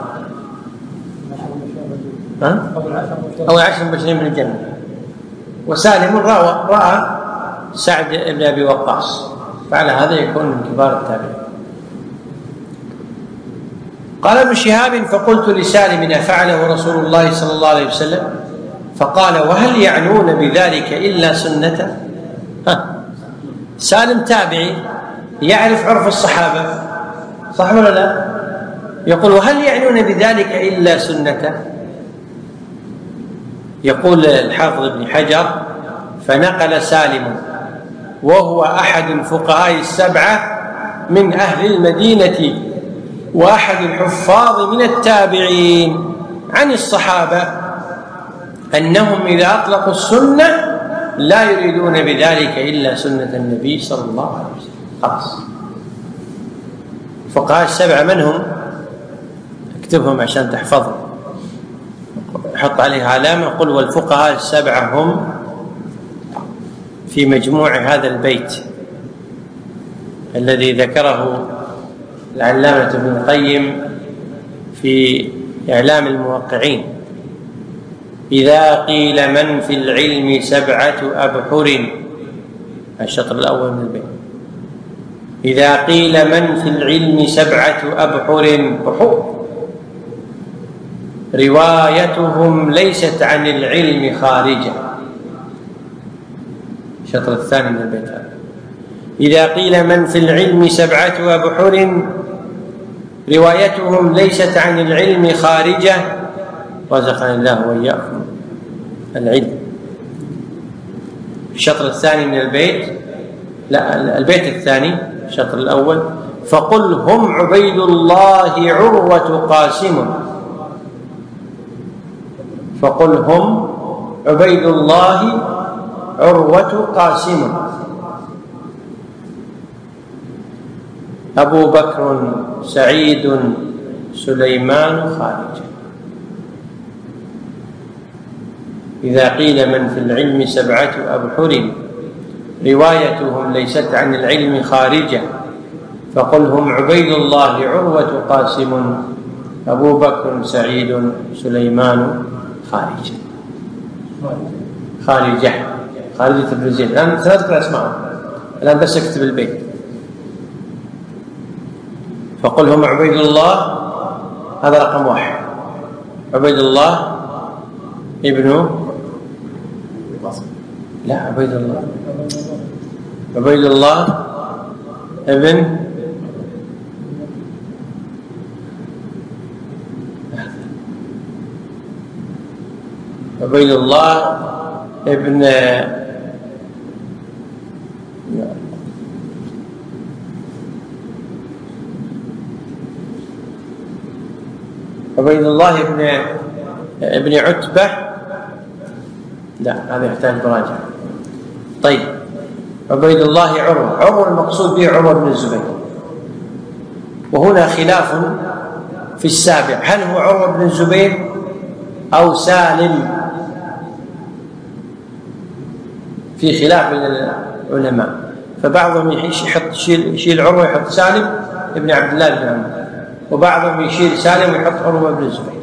أو عشر مبشرين بالجنة، وسالم رأى, رأى سعد بن أبي وقاص، فعلى هذا يكون من كبار التابعين. قال ابن شهاب فقلت لسالم أفعله رسول الله صلى الله عليه وسلم؟ فقال وهل يعنون بذلك إلا سنة؟ ها. سالم تابعي يعرف عرف الصحابة صح ولا لا؟ يقول وهل يعنون بذلك إلا سنة؟ يقول الحافظ ابن حجر فنقل سالم وهو أحد الفقهاء السبعة من أهل المدينة وأحد الحفاظ من التابعين عن الصحابة أنهم إذا أطلقوا السنة لا يريدون بذلك إلا سنة النبي صلى الله عليه وسلم. خلاص. الفقهاء السبعة من هم؟ اكتبهم عشان تحفظهم، حط عليها علامة، قل والفقهاء السبعة هم في مجموع هذا البيت الذي ذكره العلامة ابن القيم في إعلام الموقعين. إذا قيل من في العلم سبعة أبحر، الشطر الأول من البيت، إذا قيل من في العلم سبعة أبحر بحور روايتهم ليست عن العلم خارجة، الشطر الثاني من البيت. إذا قيل من في العلم سبعة أبحر روايتهم ليست عن العلم خارجة، رزقنا الله وإياكم العلم. الشطر الثاني من البيت، لا البيت الثاني الشطر الأول، فقل هم عبيد الله عروة قاسم، فقل هم عبيد الله عروة قاسم، أبو بكر سعيد سليمان خارج. إذا قيل من في العلم سبعة أبحر روايتهم ليست عن العلم خارجة فقل هم عبيد الله عروة قاسم، أبو بكر سعيد سليمان خارجة. خارجة خارجة بن زيد. الآن سنذكر أسماءهم الآن بس اكتب البيت. فقل هم عبيد الله، هذا رقم واحد، عبيد الله ابن لا عبيد الله عبيد الله ابن عبيد الله ابن عبيد الله ابن ابن عتبة، لا هذا يحتاج مراجعة. طيب عبيد الله عروة، عروة المقصود به عمر بن الزبير، وهنا خلاف في السابع، هل هو عروة بن الزبير أو سالم؟ في خلاف بين العلماء، فبعضهم يحط يشيل يشيل عروة يحط سالم ابن عبد الله بن عمرو، وبعضهم يشيل سالم ويحط عروة بن الزبير.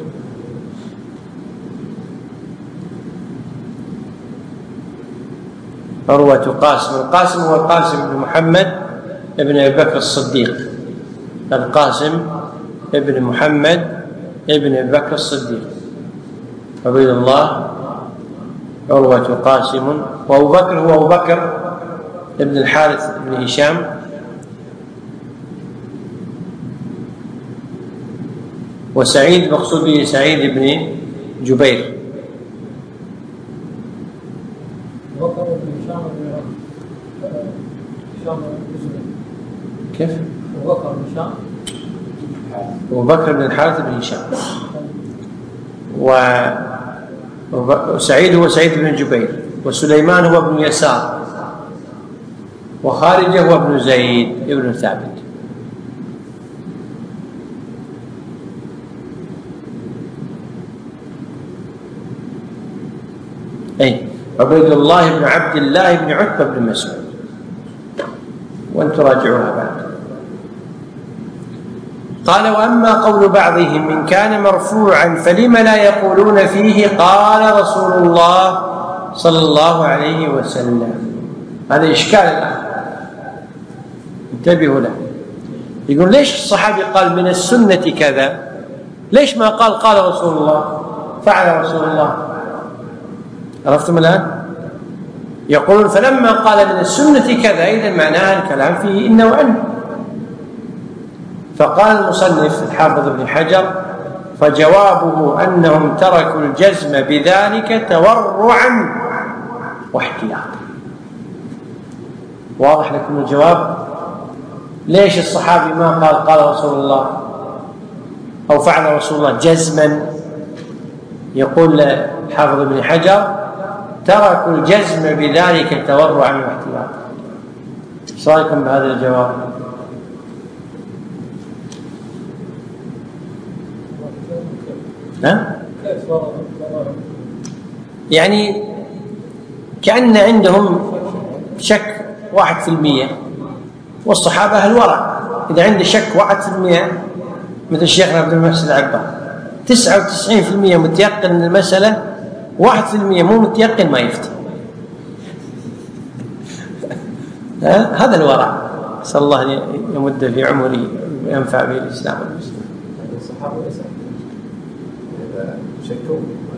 عروة قاسم، القاسم هو القاسم بن محمد ابن أبي بكر الصديق، القاسم ابن محمد ابن أبي بكر الصديق، عبيد الله عروة قاسم. وأبو بكر هو أبو بكر ابن الحارث بن هشام، وسعيد مقصود به سعيد بن جبير. كيف؟ أبو بكر بن الحارث بن هشام، وسعيد هو سعيد بن جبير، وسليمان هو ابن يسار، وخارجة هو ابن زيد ابن ثابت. أي عبيد الله بن عبد الله بن عتبة بن مسعود، وأن تراجعوها بعد. قال: وأما قول بعضهم إن كان مرفوعا فلم لا يقولون فيه قال رسول الله صلى الله عليه وسلم. هذا إشكال الآن، انتبهوا له. يقول: ليش الصحابي قال من السنة كذا؟ ليش ما قال قال رسول الله، فعل رسول الله؟ عرفتم الآن؟ يقولون فلما قال من السنة كذا إذن معناها الكلام فيه إن وأن. فقال المصنف الحافظ ابن حجر: فجوابه أنهم تركوا الجزم بذلك تورعا واحتياطا. واضح لكم الجواب؟ ليش الصحابي ما قال قال رسول الله أو فعل رسول الله جزما؟ يقول الحافظ ابن حجر: تركوا الجزم بذلك تورعا واحتياطا. ايش رايكم بهذا الجواب؟ ها؟ يعني كأن عندهم شك واحد في المية، والصحابة أهل ورع. إذا عنده شك واحد في المية مثل شيخنا عبد المحسن العباد، تسعة وتسعين في المية متيقن من المسألة، واحد في المية مو متيقن ما يفتي. هذا الورع، نسأل الله أن يمد في عمري وينفع به الإسلام والمسلمين. الصحابة شكوا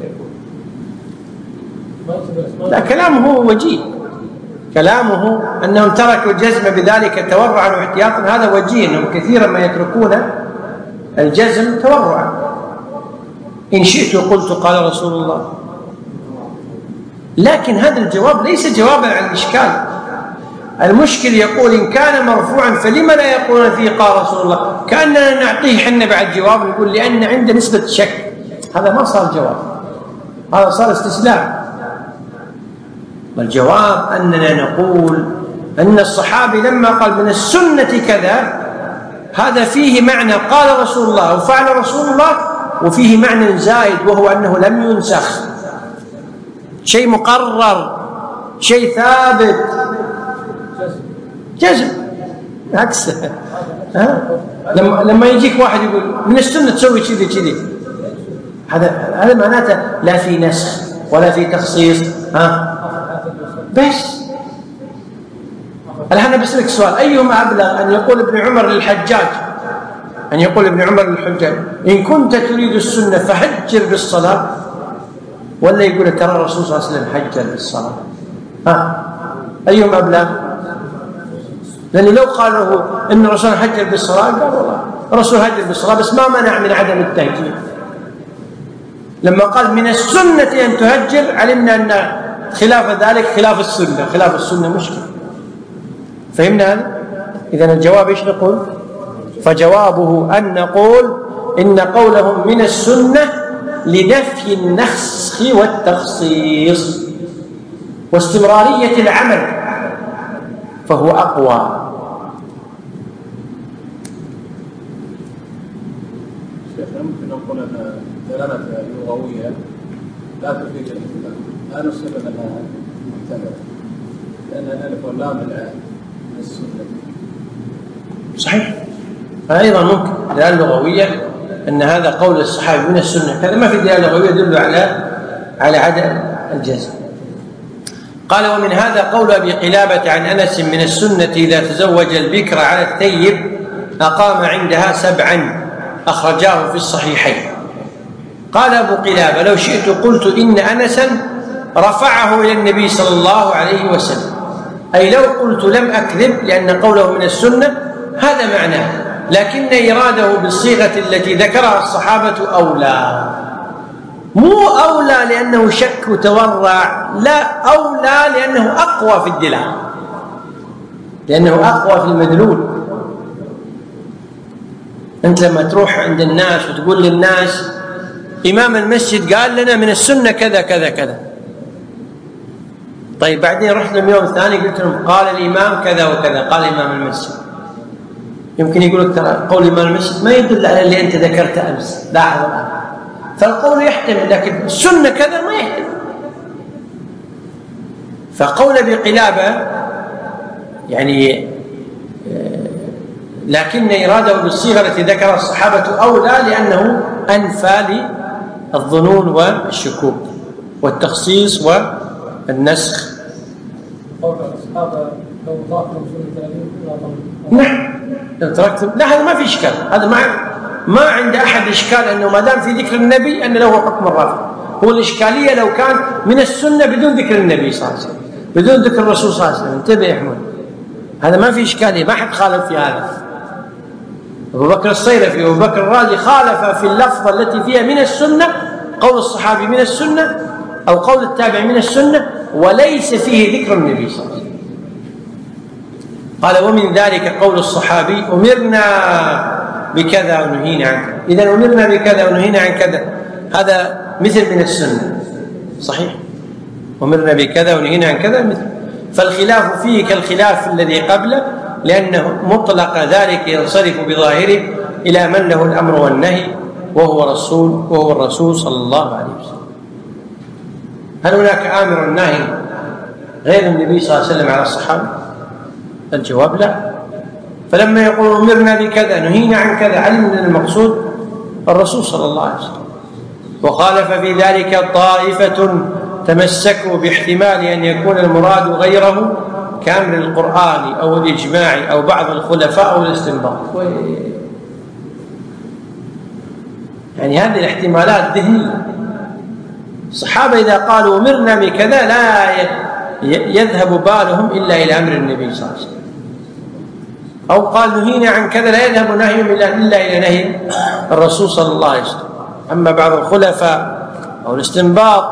لا، كلامه وجيه، كلامه أنهم تركوا الجزم بذلك تورعا واحتياطا، هذا وجيه، أنهم كثيرا ما يتركون الجزم تورعا. إن شئت قلت قال رسول الله. لكن هذا الجواب ليس جوابا عن الإشكال. المشكل يقول إن كان مرفوعا فلما لا يقولون فيه قال رسول الله، كأننا نعطيه حنا بعد جواب يقول لأن عنده نسبة شك. هذا ما صار جواب، هذا صار استسلام. والجواب أننا نقول أن الصحابي لما قال من السنة كذا، هذا فيه معنى قال رسول الله وفعل رسول الله، وفيه معنى زائد وهو أنه لم ينسخ، شيء مقرر، شيء ثابت، جزم عكس. لما لما يجيك واحد يقول من السنة تسوي كذي كذي، هذا هذا معناته لا في نسخ ولا في تخصيص. ها بس الآن بسألك سؤال: أيهما أبلغ، أن يقول ابن عمر للحجاج أن يقول ابن عمر للحجاج إن كنت تريد السنة فحجر بالصلاة، ولا يقول ترى الرسول صلى الله عليه وسلم حجر بالصلاة؟ ها أيهما أبلغ؟ لأنه لو قال له إن الرسول حجر بالصلاة قال والله الرسول حجر بالصلاة، بس ما منع من عدم التهجير. لما قال من السنة أن تهجر علمنا أن خلاف ذلك خلاف السنة، خلاف السنة مشكلة. فهمنا هذا؟ إذن الجواب إيش نقول؟ فجوابه أن نقول إن قولهم من السنة لنفي النسخ والتخصيص واستمرارية العمل، فهو أقوى. شيخنا ممكن نقول أن دلالة لغوية لا تفيد الاختلاف، لا نصيب لها محتملة، لأن الألف واللام الآن السنة. صحيح، أيضا ممكن دلالة لغوية أن هذا قول الصحابي من السنة كذا، ما في دلالة لغوية يدل على على عدم الجزم. قال: ومن هذا قول أبي قلابة عن أنس: من السنة إذا تزوج البكر على الثيب أقام عندها سبعا، أخرجاه في الصحيحين. قال أبو قلابة: لو شئت قلت إن أنسا رفعه إلى النبي صلى الله عليه وسلم، أي لو قلت لم أكذب لأن قوله من السنة هذا معناه، لكن إراده بالصيغة التي ذكرها الصحابة أولى، مو أولى لأنه شك وتورع، لا، أولى لأنه أقوى في الدلالة، لأنه أقوى في المدلول. أنت لما تروح عند الناس وتقول للناس إمام المسجد قال لنا من السنة كذا كذا كذا، طيب بعدين رحت لهم يوم ثاني قلت لهم قال الإمام كذا وكذا، قال إمام المسجد، يمكن يقول لك ترى قول إمام المسجد ما يدل على اللي أنت ذكرته أمس، لاحظ الآن، فالقول يحتمل لكن السنة كذا ما يحتمل. فقول أبي قلابة يعني لكن إراده بالصيغة التي ذكرها الصحابة أولى لأنه أنفى للظنون والشكوك والتخصيص والنسخ. قول الصحابة لو ضاقتم سنة نعم لو تركتم، لا هذا ما في إشكال، هذا ما ما عند أحد إشكال أنه ما دام في ذكر النبي أن له حكم الرفع. هو الإشكالية لو كان من السنة بدون ذكر النبي صلى الله عليه وسلم، بدون ذكر الرسول صلى الله عليه وسلم. انتبه يا أحمد، هذا ما في إشكالية، ما حد خالف في هذا. أبو بكر الصيرفي وأبو بكر الرازي خالف في اللفظة التي فيها من السنة، قول الصحابي من السنة أو قول التابع من السنة، وليس فيه ذكر النبي صلى الله عليه وسلم. قال: ومن ذلك قول الصحابي أمرنا بكذا ونهينا عن كذا. إذن أمرنا بكذا ونهينا عن كذا هذا مثل من السنة، صحيح، أمرنا بكذا ونهينا عن كذا مثل، فالخلاف فيه كالخلاف الذي قبله، لأنه مطلق ذلك ينصرف بظاهره إلى من له الأمر والنهي وهو رسول وهو الرسول صلى الله عليه وسلم. هل هناك آمر والناهي غير النبي صلى الله عليه وسلم على الصحابة؟ الجواب لا. فلما يقول أمرنا بكذا نهينا عن كذا علم من المقصود الرسول صلى الله عليه وسلم. وخالف في ذلك طائفة تمسكوا باحتمال أن يكون المراد غيره كأمر القرآن أو الإجماع أو بعض الخلفاء أو الاستنباط. يعني هذه الاحتمالات ذهنية. الصحابة إذا قالوا أمرنا بكذا لا يذهب بالهم إلا إلى أمر النبي صلى الله عليه وسلم، أو قال نهينا عن كذا لا يذهب نهيهم إلا إلى نهي الرسول صلى الله عليه وسلم. أما بعض الخلفاء أو الاستنباط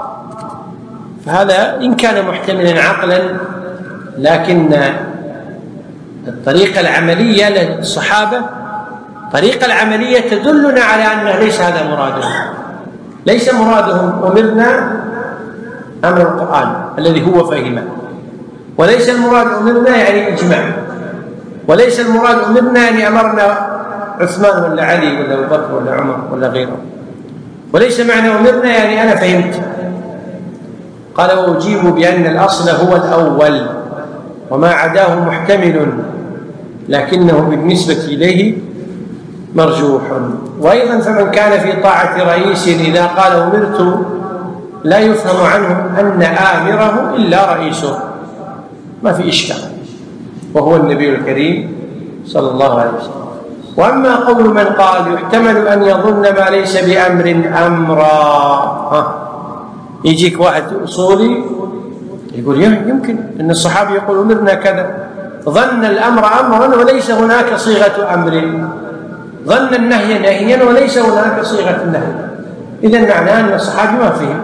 فهذا إن كان محتملا عقلا، لكن الطريقة العملية للصحابة الطريقة العملية تدلنا على أنه ليس هذا مرادهم. ليس مرادهم أمرنا أمر القرآن الذي هو فهمه، وليس المراد أمرنا يعني إجماع، وليس المراد أمرنا يعني أمرنا عثمان ولا علي ولا أبو بكر ولا عمر ولا غيره، وليس معنى أمرنا يعني أنا فهمت. قال: وأجيب بأن الأصل هو الأول وما عداه محتمل، لكنه بالنسبة إليه مرجوح. وأيضا فمن كان في طاعة رئيس إذا قال أمرت لا يفهم عنه أن آمره إلا رئيسه، ما في إشكال، وهو النبي الكريم صلى الله عليه وسلم. وأما قول من قال يحتمل أن يظن ما ليس بأمر أمرا، يجيك واحد أصولي يقول يمكن أن الصحابي يقول أمرنا كذا، ظن الأمر أمرا وليس هناك صيغة أمر، ظن النهي نهيا وليس هناك صيغة النهي، إذن معناه أن الصحابي ما فهم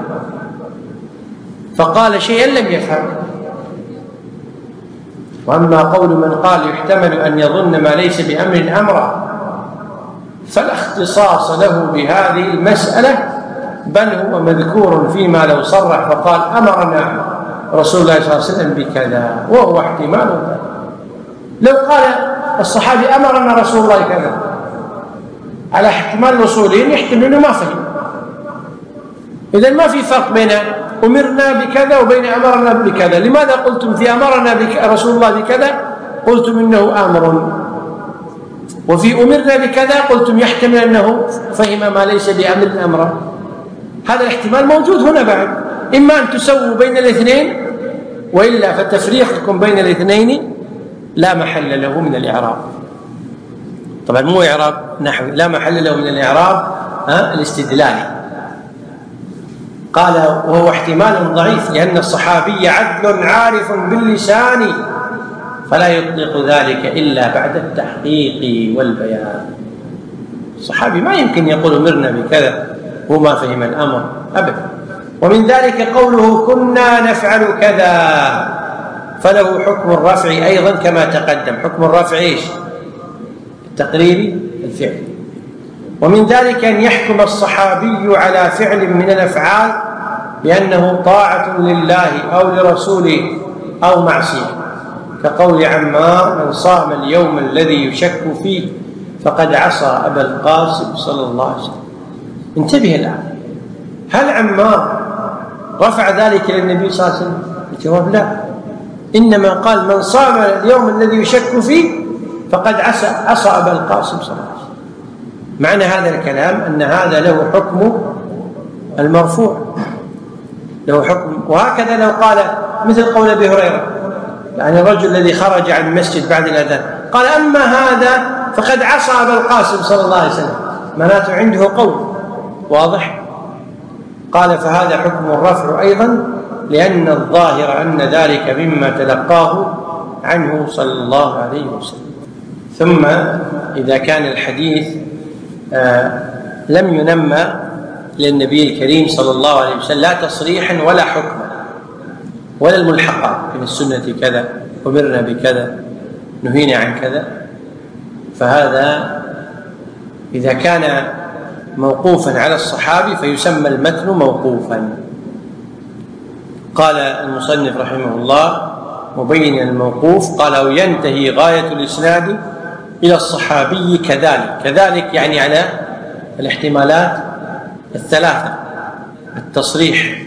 فقال شيئا لم يفهم. وأما قول من قال يحتمل أن يظن ما ليس بأمر أمرا فلا اختصاص له بهذه المسألة، بل هو مذكور فيما لو صرح فقال أمرنا رسول الله صلى الله عليه وسلم بكذا، وهو احتمال ذلك. لو قال الصحابي أمرنا رسول الله كذا على احتمال الوصولين يحتمل أنه ما فهم. إذن ما في فرق بين أمرنا بكذا وبين أمرنا بكذا. لماذا قلتم في أمرنا بك رسول الله بكذا قلتم إنه آمر، وفي أمرنا بكذا قلتم يحتمل أنه فهم ما ليس بأمر أمرا. هذا الاحتمال موجود هنا بعد، إما أن تسووا بين الاثنين، وإلا فتفريقكم بين الاثنين لا محل له من الإعراب. طبعا مو إعراب نحوي، لا محل له من الإعراب الاستدلالي. قال وهو احتمال ضعيف لأن الصحابي عدل عارف باللسان فلا يطلق ذلك إلا بعد التحقيق والبيان. الصحابي ما يمكن يقول أمرنا بكذا هو ما فهم الأمر أبدا. ومن ذلك قوله كنا نفعل كذا، فله حكم الرفع أيضا كما تقدم. حكم الرفع إيش؟ التقريري الفعل. ومن ذلك أن يحكم الصحابي على فعل من الأفعال بأنه طاعة لله أو لرسوله أو معصية، كقول عمار من صام اليوم الذي يشك فيه فقد عصى أبا القاسم صلى الله عليه وسلم. انتبه الآن، هل عمار رفع ذلك للنبي صلى الله عليه وسلم؟ الجواب لا، إنما قال من صام اليوم الذي يشك فيه فقد عصى عصى أبا القاسم صلى الله عليه وسلم. معنى هذا الكلام أن هذا له حكم المرفوع، له حكم. وهكذا لو قال مثل قول أبي هريرة، يعني الرجل الذي خرج عن المسجد بعد الأذان قال أما هذا فقد عصى أبا القاسم صلى الله عليه وسلم، معناته عنده قول واضح. قال فهذا حكم الرفع أيضا لأن الظاهر أن ذلك مما تلقاه عنه صلى الله عليه وسلم. ثم إذا كان الحديث آه لم ينمى للنبي الكريم صلى الله عليه وسلم لا تصريحا ولا حكما ولا الملحقات من السنة كذا أمرنا بكذا نهينا عن كذا، فهذا إذا كان موقوفا على الصحابي فيسمى المتن موقوفا. قال المصنف رحمه الله مبينا الموقوف قال أو ينتهي غاية الإسناد إلى الصحابي كذلك. كذلك يعني على الاحتمالات الثلاثة: التصريح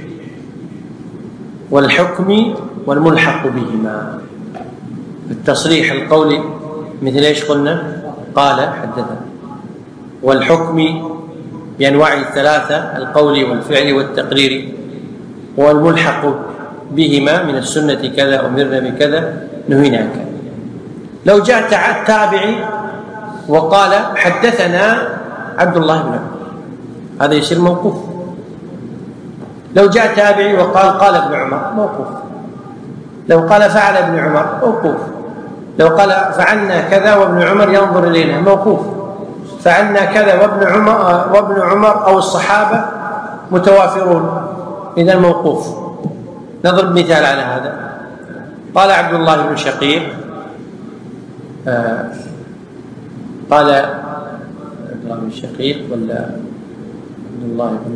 والحكم والملحق بهما. التصريح القولي مثل ايش قلنا؟ قال حدثنا. والحكم بأنواع الثلاثة: القولي والفعلي والتقريري. والملحق بهما من السنة كذا أمرنا بكذا نهينا عن كذا. لو جاء التابعي وقال حدثنا عبد الله بن عمر هذا يصير موقوف. لو جاء تابعي وقال قال ابن عمر موقوف. لو قال فعل ابن عمر موقوف. لو قال فعلنا كذا وابن عمر ينظر إلينا موقوف. فعلنا كذا وابن عمر وابن عمر أو الصحابة متوافرون إذا موقوف. نضرب مثال على هذا. قال عبد الله بن شقيق آه قال عبد الله بن شقيق ولا عبد الله بن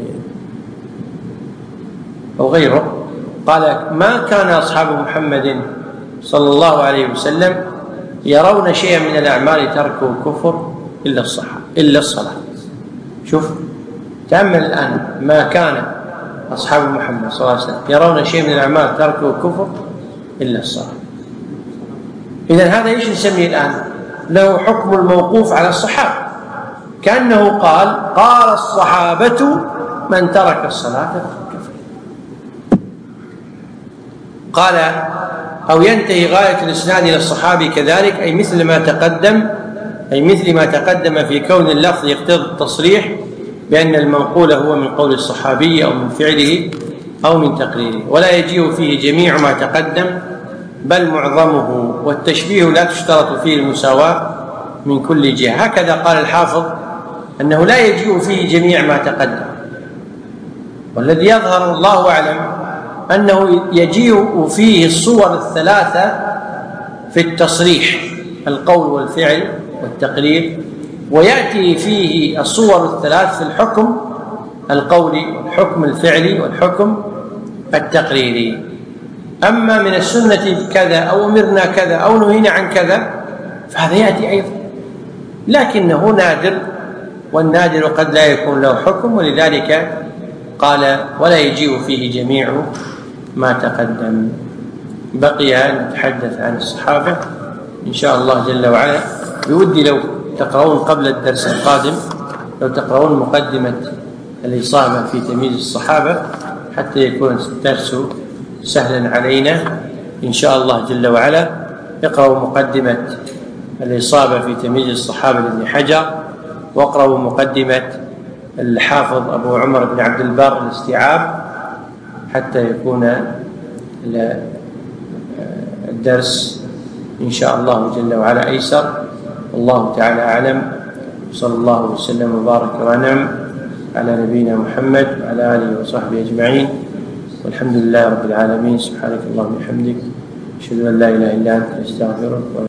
أو غيره قال ما كان أصحاب محمد صلى الله عليه وسلم يرون شيئا من الأعمال تركه كفر إلا الصحة إلا الصلاة. شوف تأمل الآن، ما كان أصحاب محمد صلى الله عليه وسلم يرون شيئا من الأعمال تركه كفر إلا الصلاة. إذن هذا إيش نسميه الآن؟ له حكم الموقوف على الصحابة، كأنه قال قال الصحابة من ترك الصلاة كفر. قال أو ينتهي غاية الإسناد إلى الصحابي كذلك، أي مثل ما تقدم أي مثل ما تقدم في كون اللفظ يقتضي التصريح بأن المنقول هو من قول الصحابي أو من فعله أو من تقريره، ولا يجيء فيه جميع ما تقدم بل معظمه، والتشبيه لا تشترط فيه المساواة من كل جهة. هكذا قال الحافظ أنه لا يجيء فيه جميع ما تقدم، والذي يظهر الله أعلم أنه يجيء فيه الصور الثلاثة في التصريح: القول والفعل والتقرير، ويأتي فيه الصور الثلاث في الحكم: القولي والحكم الفعلي والحكم التقريري. أما من السنة كذا أو أمرنا كذا أو نهينا عن كذا فهذا يأتي أيضا، لكنه نادر، والنادر قد لا يكون له حكم، ولذلك قال ولا يجيء فيه جميع ما تقدم. بقي أن نتحدث عن الصحابة إن شاء الله جل وعلا بودي لو تقرؤون قبل الدرس القادم، لو تقرؤون مقدمة الإصابة في تمييز الصحابة حتى يكون الدرس سهلا علينا إن شاء الله جل وعلا. اقرأوا مقدمة الإصابة في تمييز الصحابة لابن حجر، واقرأوا مقدمة الحافظ أبو عمر بن عبد البر الاستيعاب حتى يكون الدرس إن شاء الله جل وعلا أيسر. الله تعالى أعلم، صلى الله وسلم وبارك وأنعم على نبينا محمد وعلى آله وصحبه أجمعين، والحمد لله رب العالمين. سبحانك اللهم وبحمدك، أشهد أن لا إله إلا أنت، أستغفرك.